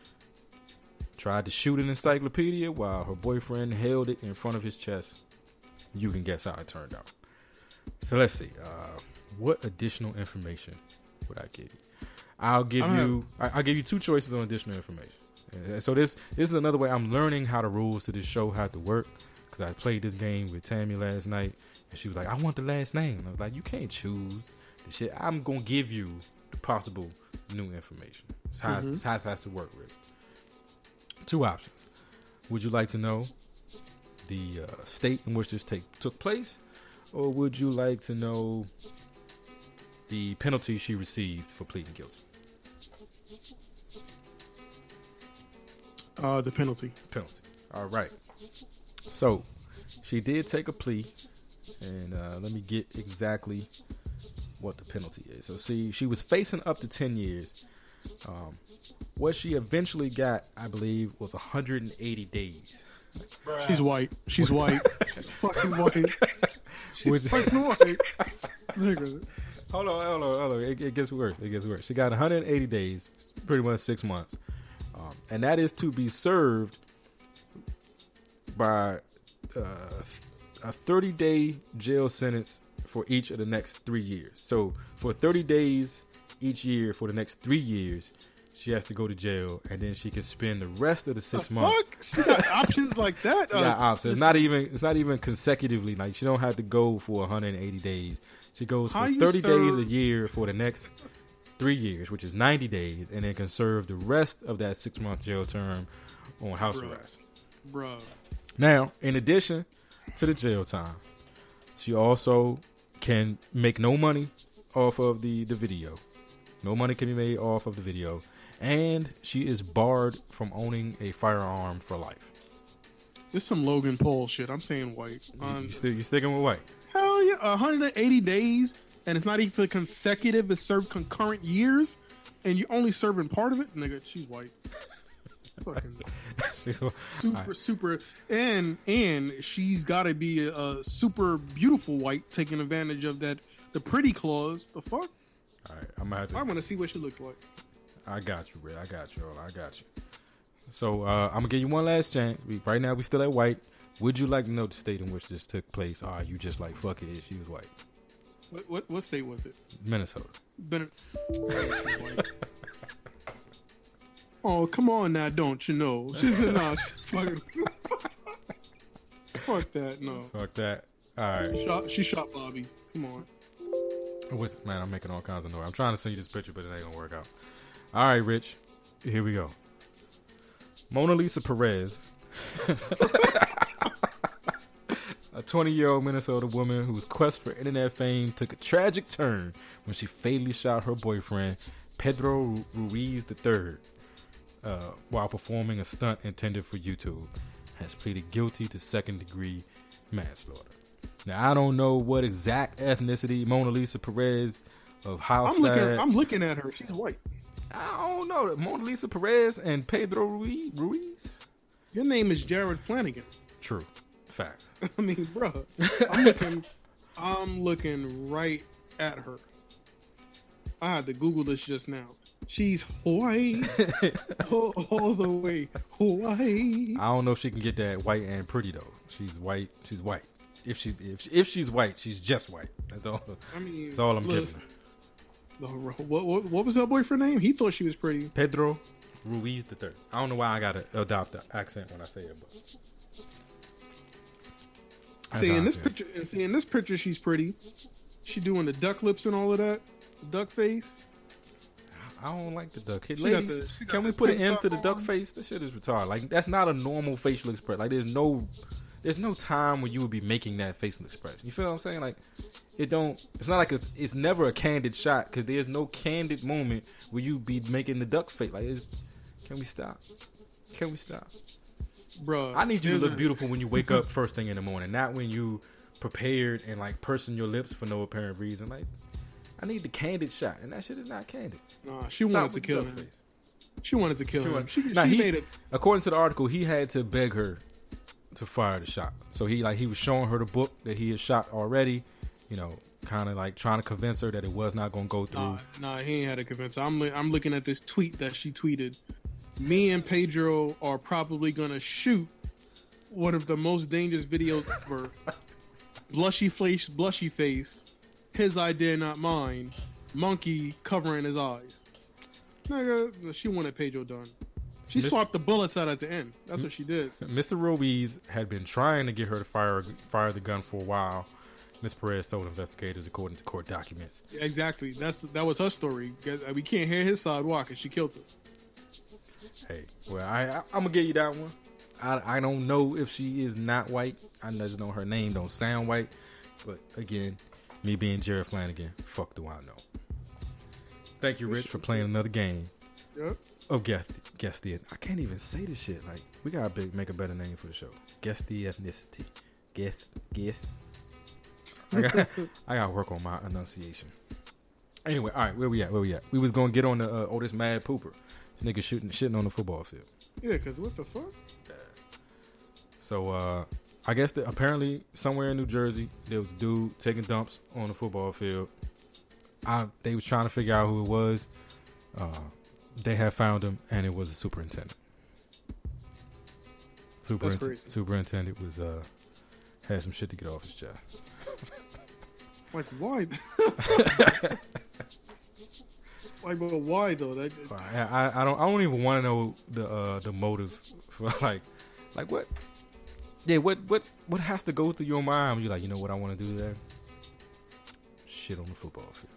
Tried to shoot an encyclopedia while her boyfriend held it in front of his chest. You can guess how it turned out. So let's see. Uh, what additional information would I give you? I'll give I you. I, I'll give you two choices on additional information. And so this this is another way I'm learning how the rules to this show have to work, because I played this game with Tammy last night, and she was like, "I want the last name." And I was like, "You can't choose the shit. I'm gonna give you the possible new information. It's how, Mhm. it's how it has to work, Rick. Two options. Would you like to know the uh, state in which this take, took place, or would you like to know the penalty she received for pleading guilty? Uh, the penalty. Penalty. All right. So she did take a plea, and uh, let me get exactly what the penalty is. So see, she was facing up to ten years Um, what she eventually got, I believe, was one hundred eighty days. She's white. She's white. She's fucking white. She's Which- fucking white. Nigga. Hold on, hold on, hold on. It, it gets worse. It gets worse. She got one hundred eighty days, pretty much six months. Um, and that is to be served by uh, a thirty-day jail sentence for each of the next three years. So for thirty days each year for the next three years, she has to go to jail, and then she can spend the rest of the six The months. fuck? She got options like that? She got options. It's not even. It's not even consecutively. Like she don't have to go for one hundred eighty days. She goes How for you thirty days serve- a year for the next three years, which is ninety days, and then can serve the rest of that six month jail term on house Bruh. arrest. Bruh. Now, in addition to the jail time, she also can make no money off of the, the video. No money can be made off of the video. And she is barred from owning a firearm for life. This some Logan Paul shit. I'm saying white. Um, you still you sticking with white? hell yeah. one hundred eighty days, and it's not even consecutive. It's served concurrent years, and you're only serving part of it? Nigga, she's white. Fucking super, Alright. super. And and she's got to be a, a super beautiful white, taking advantage of that, the pretty clause. The fuck? All right, I'm gonna have to. I want to see what she looks like. I got you, Red. I got you. I got you. So uh, I'm gonna give you one last chance. We, right now, we still at white. Would you like to know the state in which this took place? Or are you just like fuck it? She was white. What what, what state was it? Minnesota. Better. Oh, come on now, don't you know? She's nah, she's fucking. Fuck that, no. Fuck that. All right. Shot, she shot Bobby. Come on. What's, man, I'm making all kinds of noise. I'm trying to send you this picture, but it ain't gonna work out. All right, Rich. Here we go. Mona Lisa Perez, a twenty-year-old Minnesota woman whose quest for internet fame took a tragic turn when she fatally shot her boyfriend, Pedro Ruiz the third, uh, while performing a stunt intended for YouTube, has pleaded guilty to second-degree manslaughter. Now, I don't know what exact ethnicity Mona Lisa Perez of House I'm looking. I'm looking at her. She's white. I don't know. Mona Lisa Perez and Pedro Ruiz? Ruiz? Your name is Jared Flanagan. True. Facts. I mean, bro. I'm looking. I'm looking right at her. I had to Google this just now. She's white, all, all the way white. I don't know if she can get that white and pretty though. She's white. She's white. If she's if if she's white, she's just white. That's all. I mean, That's all I'm listen. giving her. What, what, what was her boyfriend name? He thought she was pretty. Pedro Ruiz the third. I don't know why I gotta adopt the accent when I say it, but That's See how in I this feel. picture, and see in this picture, she's pretty. She doing the duck lips and all of that, duck face. I don't like the duck. Hey, got ladies, the- she got can we the put an tank end to top the duck on. face? That shit is retarded. Like that's not a normal facial expression. Like there's no, there's no time when you would be making that facial expression. You feel what I'm saying? Like it don't. It's not like it's. It's never a candid shot because there's no candid moment where you be making the duck face. Like, it's, can we stop? Can we stop? Bruh, I need you to there's look a- beautiful when you wake up first thing in the morning, not when you prepared and like pursing your lips for no apparent reason. Like, I need the candid shot, and that shit is not candid. Nah, she Stop wanted to with the kill duck him. face. She wanted to kill She him. wanted- She, Nah, she he- made it. According to the article, he had to beg her to fire the shot. So he like he was showing her the book that he had shot already, you know, kind of like trying to convince her that it was not going to go through. Nah, nah, he ain't had to convince her. I'm, li- I'm looking at this tweet that she tweeted. Me and Pedro are probably gonna shoot one of the most dangerous videos ever. Blushy face, blushy face. His idea, not mine. Monkey covering his eyes. Nigga, she wanted Pedro done. She Miss- swapped the bullets out at the end. That's what she did. Mister Ruiz had been trying to get her to fire fire the gun for a while. Miss Perez told investigators, according to court documents. Exactly. That's that was her story. We can't hear his side. Why? 'Cause she killed her. Hey, well, I, I I'm gonna give you that one. I I don't know if she is not white. I just know her name don't sound white. But again, me being Jared Flanagan, fuck do I know? Thank you, Rich, for playing another game Yep. of guess guess the. I can't even say this shit. Like we gotta be, make a better name for the show. Guess the ethnicity. Guess guess. I got I gotta work on my enunciation. Anyway, all right, where we at? Where we at? We was gonna get on the uh, Otis Mad Pooper. This nigga shooting, shitting on the football field. Yeah, because what the fuck? So, uh, I guess that apparently somewhere in New Jersey there was a dude taking dumps on the football field. I, they was trying to figure out who it was. Uh, they had found him, and it was a superintendent. Superint- superintendent was uh, had some shit to get off his chest. Like why? Like, but why though? That, I, I, I don't. I don't even want to know the uh, the motive for like, like what? Yeah, what what what has to go through your mind? You're like, you know what I want to do there? Shit on the football field.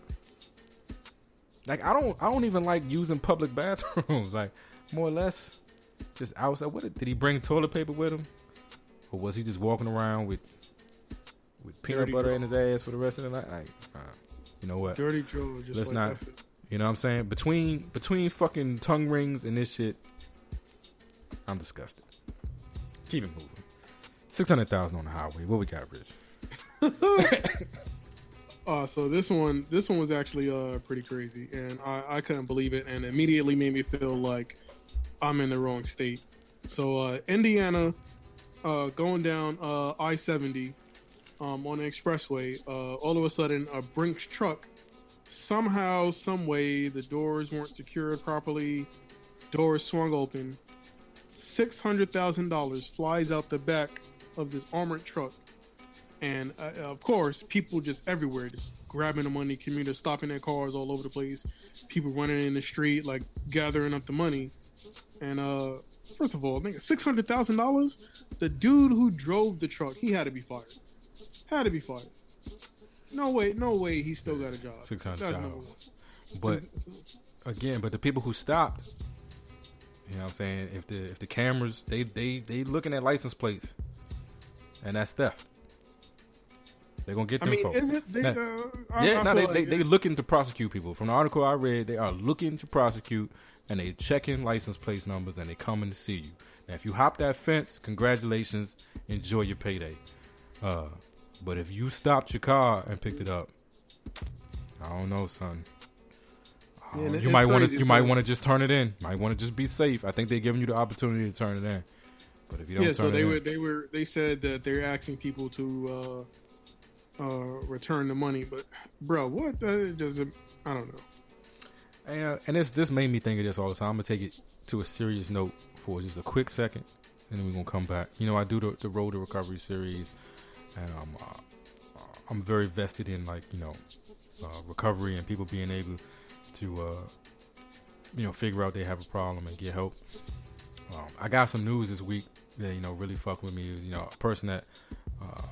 Like I don't. I don't even like using public bathrooms. Like more or less, just outside. What did he bring toilet paper with him, or was he just walking around with with peanut Dirty butter Joe. in his ass for the rest of the night? Like, uh, you know what? Dirty Joe. Just Let's like not. that. You know what I'm saying? Between between fucking tongue rings and this shit, I'm disgusted. Keep it moving. Six hundred thousand on the highway. What we got, Rich? uh, so this one, this one was actually uh pretty crazy, and I, I couldn't believe it, and immediately made me feel like I'm in the wrong state. So uh, Indiana, uh, going down uh, I seventy um, on the expressway, uh, all of a sudden a Brinks truck. Somehow, some way, the doors weren't secured properly. Doors swung open. Six hundred thousand dollars flies out the back of this armored truck, and uh, of course, people just everywhere, just grabbing the money. Commuters stopping their cars all over the place. People running in the street, like gathering up the money. And uh, first of all, six hundred thousand dollars. The dude who drove the truck, he had to be fired. Had to be fired. No way, no way he still got a job. Six hundred thousand. No but again, but the people who stopped, you know what I'm saying, if the if the cameras they they they looking at license plates, and that's theft. They're gonna get them I mean, folks. Is it, they, now, uh, I, yeah, I no, they like they they looking to prosecute people. From the article I read, they are looking to prosecute, and they checking license plate numbers, and they coming to see you. Now, if you hop that fence, congratulations, enjoy your payday. Uh, but if you stopped your car and picked it up, I don't know, son. Yeah, Uh, it's you might want to crazy, you might so- want to just turn it in. Might want to just be safe. I think they're giving you the opportunity to turn it in. But if you don't Yeah, turn so it they in, were they were they said that they're asking people to uh, uh, return the money, but bro, what? That doesn't. I don't know. And, uh, and this this made me think of this all the time. I'm gonna take it to a serious note for just a quick second, and then we're gonna come back. You know, I do the, the Road to Recovery series, and I'm uh, I'm very vested in, like, you know, uh, recovery and people being able to uh, you know, figure out they have a problem and get help. Um, I got some news this week that, you know, really fucked with me. You know, a person that uh,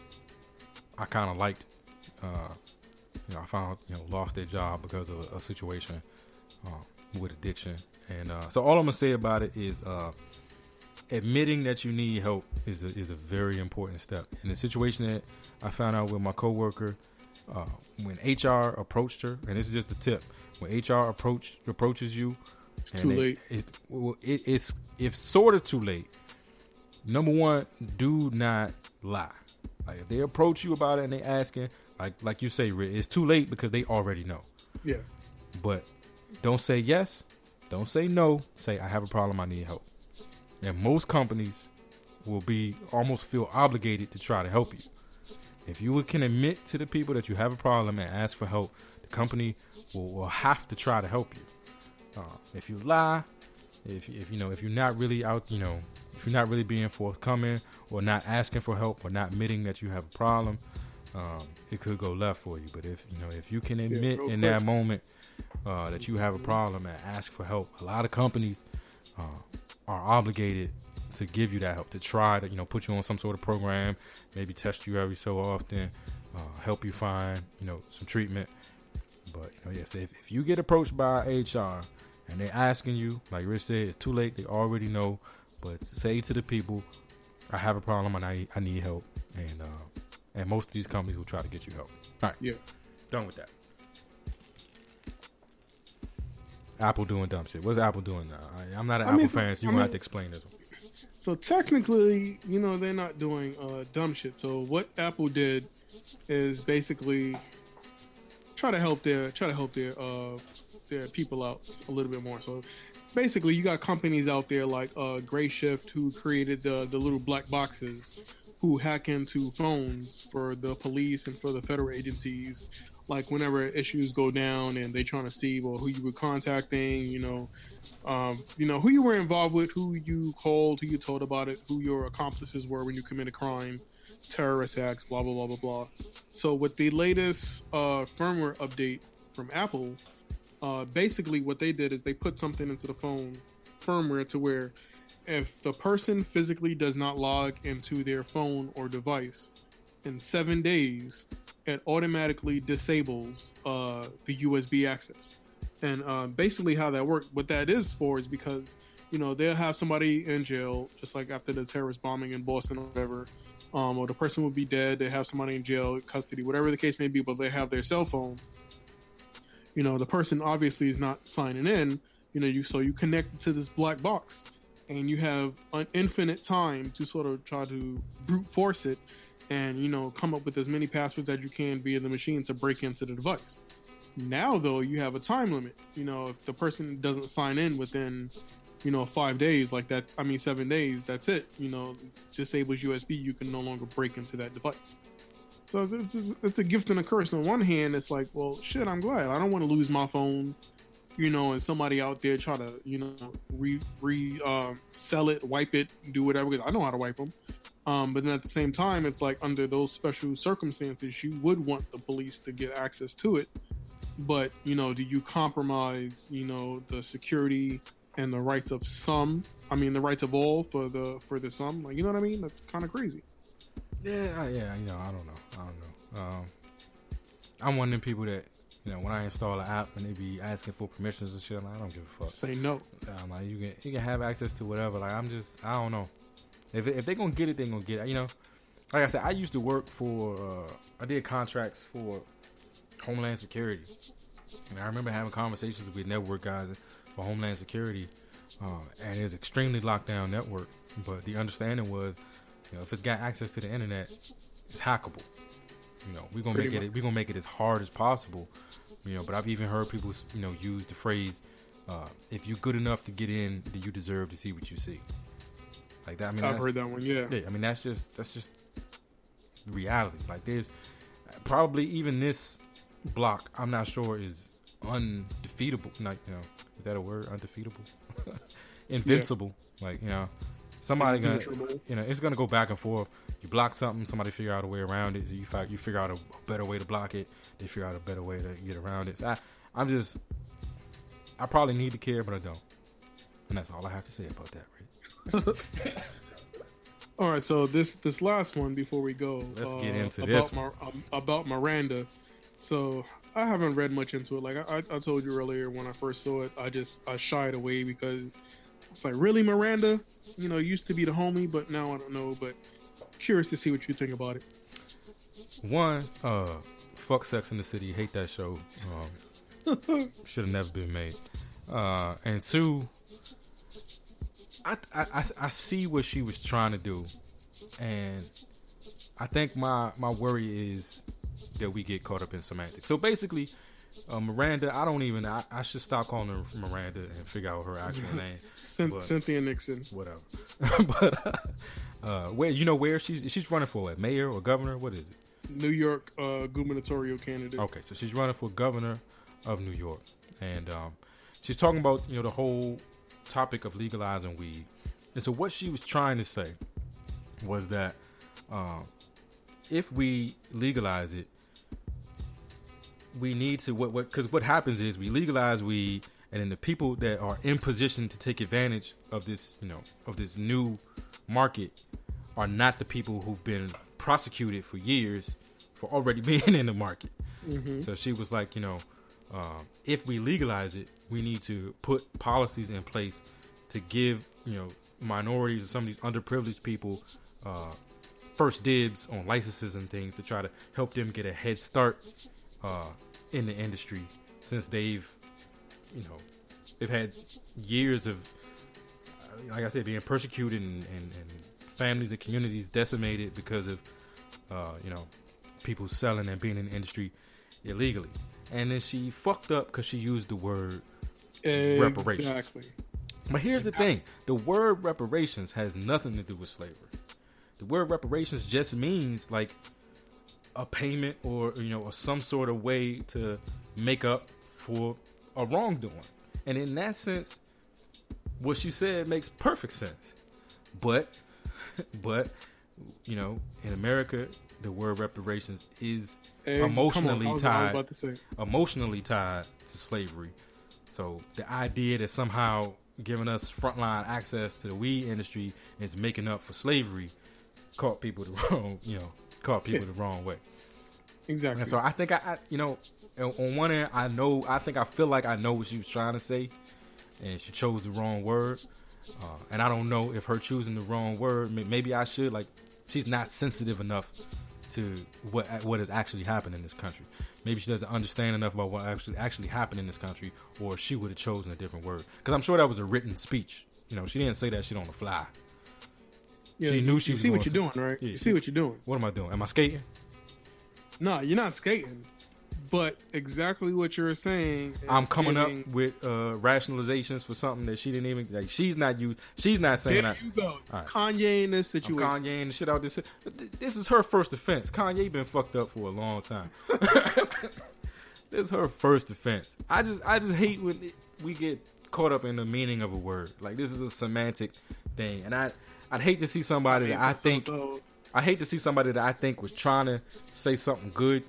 I kind of liked. Uh, You know, I found, you know, lost their job because of a, a situation uh, with addiction. And uh, so all I'm going to say about it is uh, admitting that you need help is a, is a very important step. In the situation that I found out with my coworker, uh, when H R approached her, and this is just a tip, when H R approach, approaches you, It's and too they- late. It, well, it, it's it's sort of too late. Number one, do not lie. Like, if they approach you about it and they asking, like like you say, Rick, it's too late because they already know. Yeah, But don't say yes, don't say no. Say, I have a problem, I need help. And most companies will be almost feel obligated to try to help you. If you can admit to the people that you have a problem and ask for help, the company will, will have to try to help you. Uh, if you lie, if if you know if you're not really out, you know, if you're not really being forthcoming or not asking for help or not admitting that you have a problem, um, it could go left for you. But if you know if you can admit real in quick. that moment uh, that you have a problem and ask for help, a lot of companies uh, are obligated to give you that help, to try to, you know, put you on some sort of program, maybe test you every so often, uh, help you find, you know, some treatment. But, you know, yes, if, if you get approached by H R and they're asking you, like Rich said, it's too late, they already know, but say to the people, I have a problem and I, I need help. And uh, and most of these companies will try to get you help. All right. yeah. Done with that. Apple doing dumb shit. What's Apple doing now? I, I'm not an I Apple mean, fan, so you're I going to mean- have to explain this one. So technically, you know, they're not doing uh, dumb shit. So what Apple did is basically try to help their try to help their uh their people out a little bit more. So basically, you got companies out there like uh, Gray Shift who created the the little black boxes, who hack into phones for the police and for the federal agencies. Like whenever issues go down and they trying to see well who you were contacting, you know, um, you know who you were involved with, who you called, who you told about it, who your accomplices were when you commit a crime, terrorist acts, blah blah blah blah blah. So with the latest uh, firmware update from Apple, uh, basically what they did is they put something into the phone firmware to where if the person physically does not log into their phone or device in seven days, it automatically disables uh, the U S B access. And uh, basically how that works, what that is for is because, you know, they'll have somebody in jail, just like after the terrorist bombing in Boston or whatever, um, or the person will be dead, they have somebody in jail, custody, whatever the case may be, but they have their cell phone. You know, the person obviously is not signing in, you know, you so you connect to this black box and you have an infinite time to sort of try to brute force it and, you know, come up with as many passwords as you can via the machine to break into the device. Now, though, you have a time limit. You know, if the person doesn't sign in within, you know, five days, like that's, I mean, seven days, that's it. You know, disables U S B, you can no longer break into that device. So it's, it's, it's a gift and a curse. On one hand, it's like, well, shit, I'm glad. I don't want to lose my phone, you know, and somebody out there try to, you know, re, re uh, sell it, wipe it, do whatever, because I know how to wipe them. Um, but then at the same time, it's like under those special circumstances, you would want the police to get access to it. But, you know, do you compromise, you know, the security and the rights of some? I mean, the rights of all for the for the some? Like, you know what I mean? That's kind of crazy. Yeah, yeah, you know, I don't know. I don't know. Um, I'm one of them people that, you know, when I install an app and they be asking for permissions and shit, I'm like, I don't give a fuck. Say no. I'm like, you can you can have access to whatever. Like, I'm just, I don't know. If if they gonna get it, they gonna get it. You know, like I said, I used to work for. Uh, I did contracts for Homeland Security, and I remember having conversations with network guys for Homeland Security, uh, and it's extremely locked down network. But the understanding was, you know, if it's got access to the internet, it's hackable. You know, we're gonna Pretty make it. We're gonna make it as hard as possible. You know, but I've even heard people, you know, use the phrase, uh, "If you're good enough to get in, then you deserve to see what you see." Like that. I mean, I've heard that one. Yeah. yeah. I mean, that's just that's just reality. Like, there's probably even this block, I'm not sure, is undefeatable. Not, you know, is that a word? Undefeatable, invincible. Yeah. Like, you know, somebody gonna, you know, it's gonna go back and forth. You block something, somebody figure out a way around it. So you you figure out a better way to block it. They figure out a better way to get around it. So I, I'm just, I probably need to care, but I don't. And that's all I have to say about that, right? All right, so this this last one before we go. Let's uh, get into about this Mar- um, about Miranda. So I haven't read much into it. Like I, I told you earlier, when I first saw it, I just I shied away because it's like, really, Miranda? You know, used to be the homie, but now I don't know. But curious to see what you think about it. One, uh, fuck Sex in the City. Hate that show. Um, should have never been made. Uh, and two, I, I I see what she was trying to do, and I think my my worry is that we get caught up in semantics. So basically, uh, Miranda, I don't even. I, I should stop calling her Miranda and figure out her actual name. Cyn- but, Cynthia Nixon. Whatever. But uh, uh, where you know where she's she's running for? What, mayor or governor? What is it? New York uh, gubernatorial candidate. Okay, so she's running for governor of New York, and um, she's talking about, you know, the whole topic of legalizing weed. And so what she was trying to say was that um, if we legalize it, we need to what what because what happens is we legalize weed, and then the people that are in position to take advantage of this, you know, of this new market are not the people who've been prosecuted for years for already being in the market. Mm-hmm. So she was like, you know, uh, if we legalize it, we need to put policies in place to give, you know, minorities or some of these underprivileged people uh, first dibs on licenses and things to try to help them get a head start uh, in the industry, since they've, you know, they've had years of, like I said, being persecuted and, and, and families and communities decimated because of, uh, you know, people selling and being in the industry illegally. and then she fucked up because she used the word Exactly. reparations. But here's the thing: the word reparations has nothing to do with slavery. The word reparations just means like a payment or, you know, or some sort of way to make up for a wrongdoing. And in that sense, what she said makes perfect sense. But, but, you know, in America, the word reparations is Hey, emotionally come on, I was- I was tied, about to say. emotionally tied to slavery. So the idea that somehow giving us frontline access to the weed industry is making up for slavery caught people the wrong, you know, caught people Yeah. the wrong way. Exactly. And so I think I, I, you know, on on one end, I know, I think I feel like I know what she was trying to say, and she chose the wrong word. Uh, and I don't know if her choosing the wrong word, may- maybe I should, like, she's not sensitive enough to what what is actually happening in this country. Maybe she doesn't understand enough about what actually actually happened in this country, or she would have chosen a different word. Because I'm sure that was a written speech. You know, she didn't say that shit on the fly. yeah, she you, knew she you was see what going you're to- doing, right? Yeah, you she- see what you're doing. What am I doing? Am I skating? No, you're not skating. But exactly what you're saying. is I'm coming giving- up with uh, rationalizations for something that she didn't even like. She's not you. She's not saying There that. you go. right. Kanye in this I'm situation. Kanye and the shit out this. This is her first offense. Kanye been fucked up for a long time. This is her first offense. I just, I just hate when it, we get caught up in the meaning of a word. Like, this is a semantic thing, and I, I'd hate to see somebody that I So- think, so- I hate to see somebody that I think was trying to say something good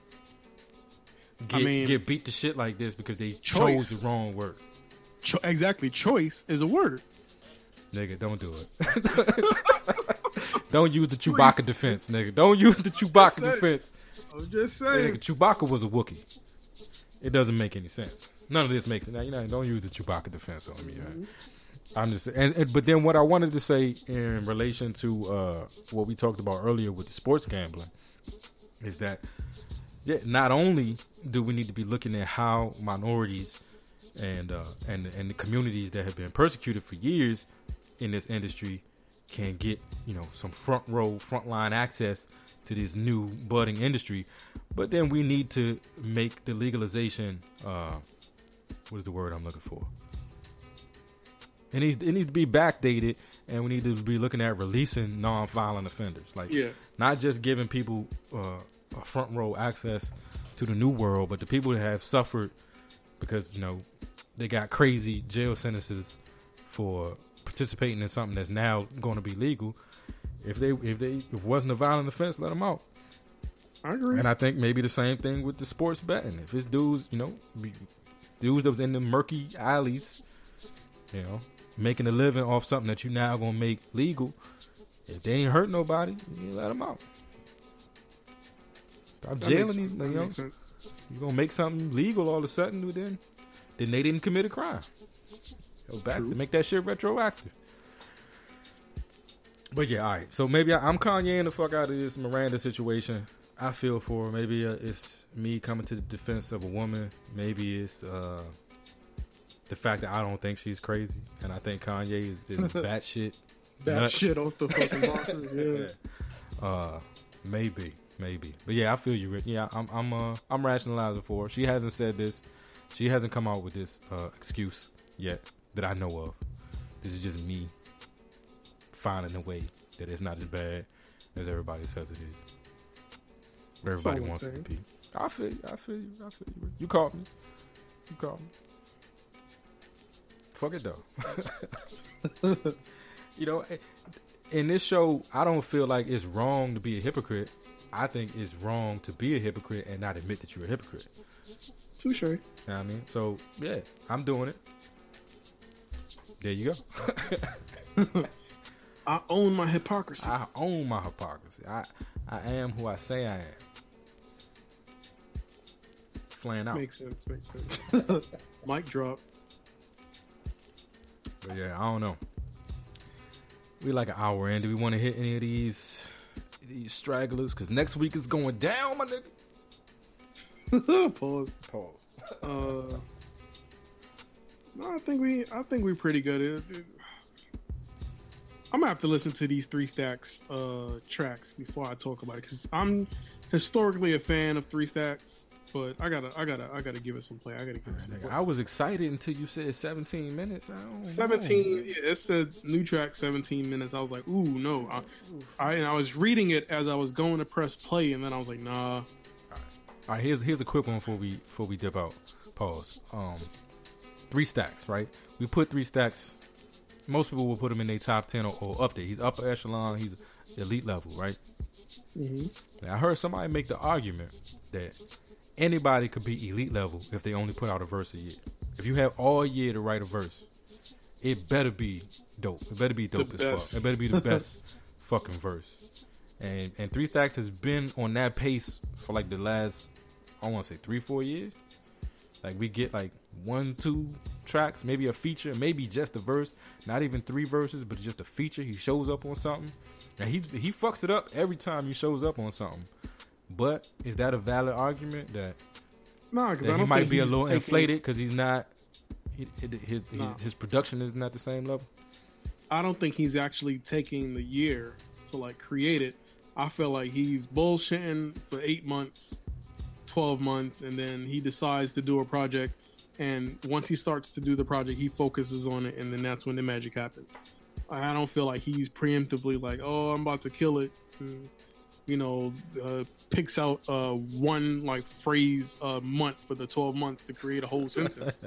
get, I mean- get beat to shit like this because they Choice. chose the wrong word. cho- exactly. Choice is a word. Nigga, don't do it. Don't use the Chewbacca defense, nigga. Don't use the Chewbacca said it. defense. I was just Hey, saying. nigga, Chewbacca was a Wookiee. It doesn't make any sense. None of this makes it. Now, you know, don't use the Chewbacca defense on me. Right? I'm just, and, and but then what I wanted to say in relation to uh, what we talked about earlier with the sports gambling is that, yeah, not only do we need to be looking at how minorities and uh, and and the communities that have been persecuted for years in this industry can get, you know, some front row, frontline access to this new budding industry, but then we need to make the legalization. Uh, what is the word I'm looking for? It needs it needs to be backdated, and we need to be looking at releasing non-violent offenders, like Yeah. not just giving people uh, a front row access to the new world, but the people that have suffered because, you know, they got crazy jail sentences for participating in something that's now going to be legal. If they if they if it wasn't a violent offense, let them out. I agree. And I think maybe the same thing with the sports betting. If it's dudes, you know, be, dudes that was in the murky alleys, you know, making a living off something that you now gonna make legal, if they ain't hurt nobody, you let them out. Stop That jailing makes- these, that you know. makes sense. You gonna make something legal all of a sudden, then then they didn't commit a crime. Go back to make that shit retroactive. But yeah, all right. So maybe I, I'm Kanyeing the fuck out of this Miranda situation. I feel for her. Maybe uh, it's me coming to the defense of a woman. Maybe it's uh, the fact that I don't think she's crazy, and I think Kanye is, is batshit That nuts. shit off the fucking boxes. Yeah. Yeah. Uh, maybe, maybe, but yeah, I feel you, Rick. Yeah, I'm, I'm, uh, I'm rationalizing for her. She hasn't said this. She hasn't come out with this uh, excuse yet that I know of. This is just me finding a way that it's not as bad as everybody says it is. Everybody all I'm wants it to saying. be. I feel you. I feel you. I feel you. Rick. You called me. You called me. Fuck it though. You know, in this show, I don't feel like it's wrong to be a hypocrite. I think it's wrong to be a hypocrite and not admit that you're a hypocrite. Touche. You know what I mean? So, yeah, I'm doing it. There you go. I own my hypocrisy. I own my hypocrisy. I, I am who I say I am. Flaying out. Makes sense. Makes sense. Mic drop. But yeah, I don't know. We like an hour in. Do we want to hit any of these these stragglers? Because next week is going down, my nigga. Pause. Pause. Uh, no, I think we, I think we're pretty good. It, it, I'm gonna have to listen to these Three Stacks uh, tracks before I talk about it because I'm historically a fan of Three Stacks. but I gotta, I gotta, I gotta give it some play. I gotta give it some play. I was excited until you said seventeen minutes. I don't seventeen, know. yeah, it said new track seventeen minutes. I was like, ooh, no. I, I, and I was reading it as I was going to press play, and then I was like, nah. All right, here's here's a quick one before we before we dip out. Pause. Um, Three Stacks, right? We put Three Stacks. Most people will put him in their top ten or, or up there. He's upper echelon. He's elite level, right? Mm-hmm. Now, I heard somebody make the argument that anybody could be elite level if they only put out a verse a year. If you have all year to write a verse, it better be dope. It better be dope The as best. fuck. It better be the best fucking verse. And and Three Stacks has been on that pace for like the last, I want to say three, four years. Like we get like one, two tracks, maybe a feature, maybe just a verse, not even three verses, but just a feature. He shows up on something. And he he fucks it up every time he shows up on something. But is that a valid argument that, Nah, because that I he don't might think be a he's little taking- inflated because he's not, he, his, Nah. his his production isn't at the same level? I don't think he's actually taking the year to like create it. I feel like he's bullshitting for eight months, twelve months, and then he decides to do a project. And once he starts to do the project, he focuses on it, and then that's when the magic happens. I don't feel like he's preemptively like, oh, I'm about to kill it. And, you know, uh, picks out uh, one like phrase a month for the twelve months to create a whole sentence.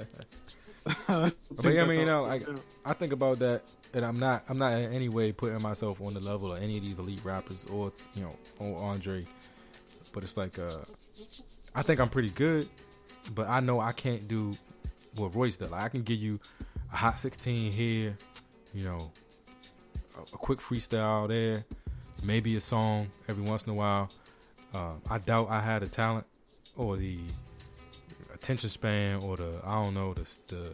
I But yeah, I mean, you know, I like I think about that, and I'm not, I'm not in any way putting myself on the level of any of these elite rappers or you know, or Andre. But it's like, uh, I think I'm pretty good, but I know I can't do what Royce does. Like I can give you a hot sixteen here, you know, a, a quick freestyle there, maybe a song every once in a while. Uh, I doubt I had the talent or the attention span or the I don't know the the,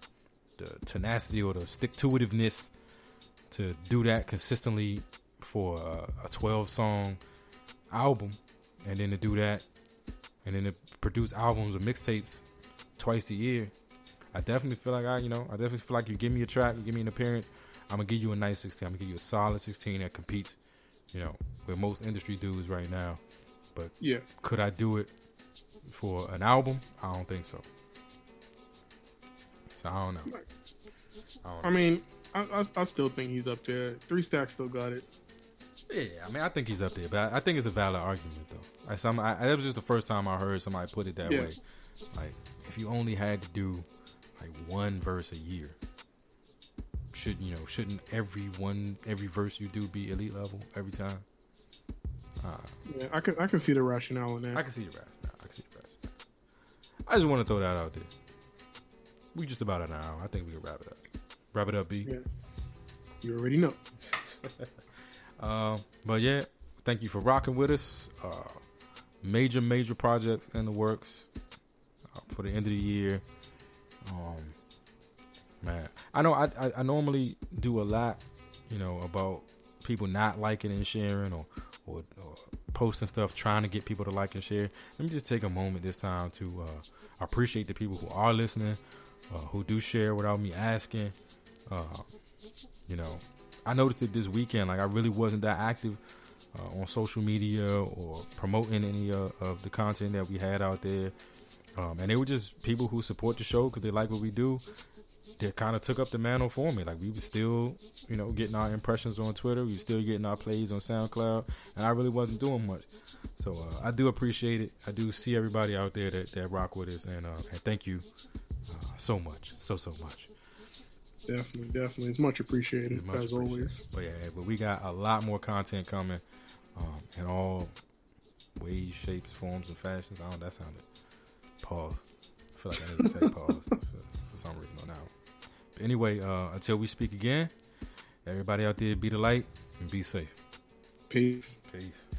the tenacity or the stick to itiveness to do that consistently for a, a twelve song album, and then to do that and then to produce albums or mixtapes twice a year. I definitely feel like I you know I definitely feel like you give me a track, you give me an appearance, I'm gonna give you a nice sixteen. I'm gonna give you a solid sixteen that competes, you know, with most industry dudes right now. But yeah. could I do it for an album? I don't think so. So I don't know. I, don't know. I mean, I, I, I still think he's up there. Three Stacks still got it. Yeah, I mean, I think he's up there, but I, I think it's a valid argument though. I, some, I, that was just the first time I heard somebody put it that Yeah. way. Like, if you only had to do like one verse a year, should you know? Shouldn't every one, every verse you do be elite level every time? Uh, Yeah, I can I can see the rationale in that. I can see the rationale. I can see the rationale. I just want to throw that out there. We just about an hour. I think we can wrap it up. Wrap it up, B. Yeah. You already know. Uh, but yeah, thank you for rocking with us. Uh, major, major projects in the works uh, for the end of the year. Um, man, I know I, I I normally do a lot, you know, about people not liking and sharing or, or or posting stuff, trying to get people to like and share. Let me just take a moment this time to uh, appreciate the people who are listening, uh, who do share without me asking. Uh, you know, I noticed it this weekend. Like I really wasn't that active uh, on social media or promoting any uh, of the content that we had out there. Um, and they were just people who support the show because they like what we do. They kind of took up the mantle for me. Like we were still, you know, getting our impressions on Twitter. We were still getting our plays on SoundCloud, and I really wasn't doing much. So uh, I do appreciate it. I do see everybody out there that, that rock with us, and uh, and thank you uh, so much, so so much. Definitely, definitely. It's much appreciated, Much as appreciated. always. But yeah, but we got a lot more content coming um, in all ways, shapes, forms, and fashions. I don't. That sounded pause. I feel like I need to say pause for, for some reason on that one. But anyway, uh, until we speak again, everybody out there, be the light and be safe. Peace. Peace.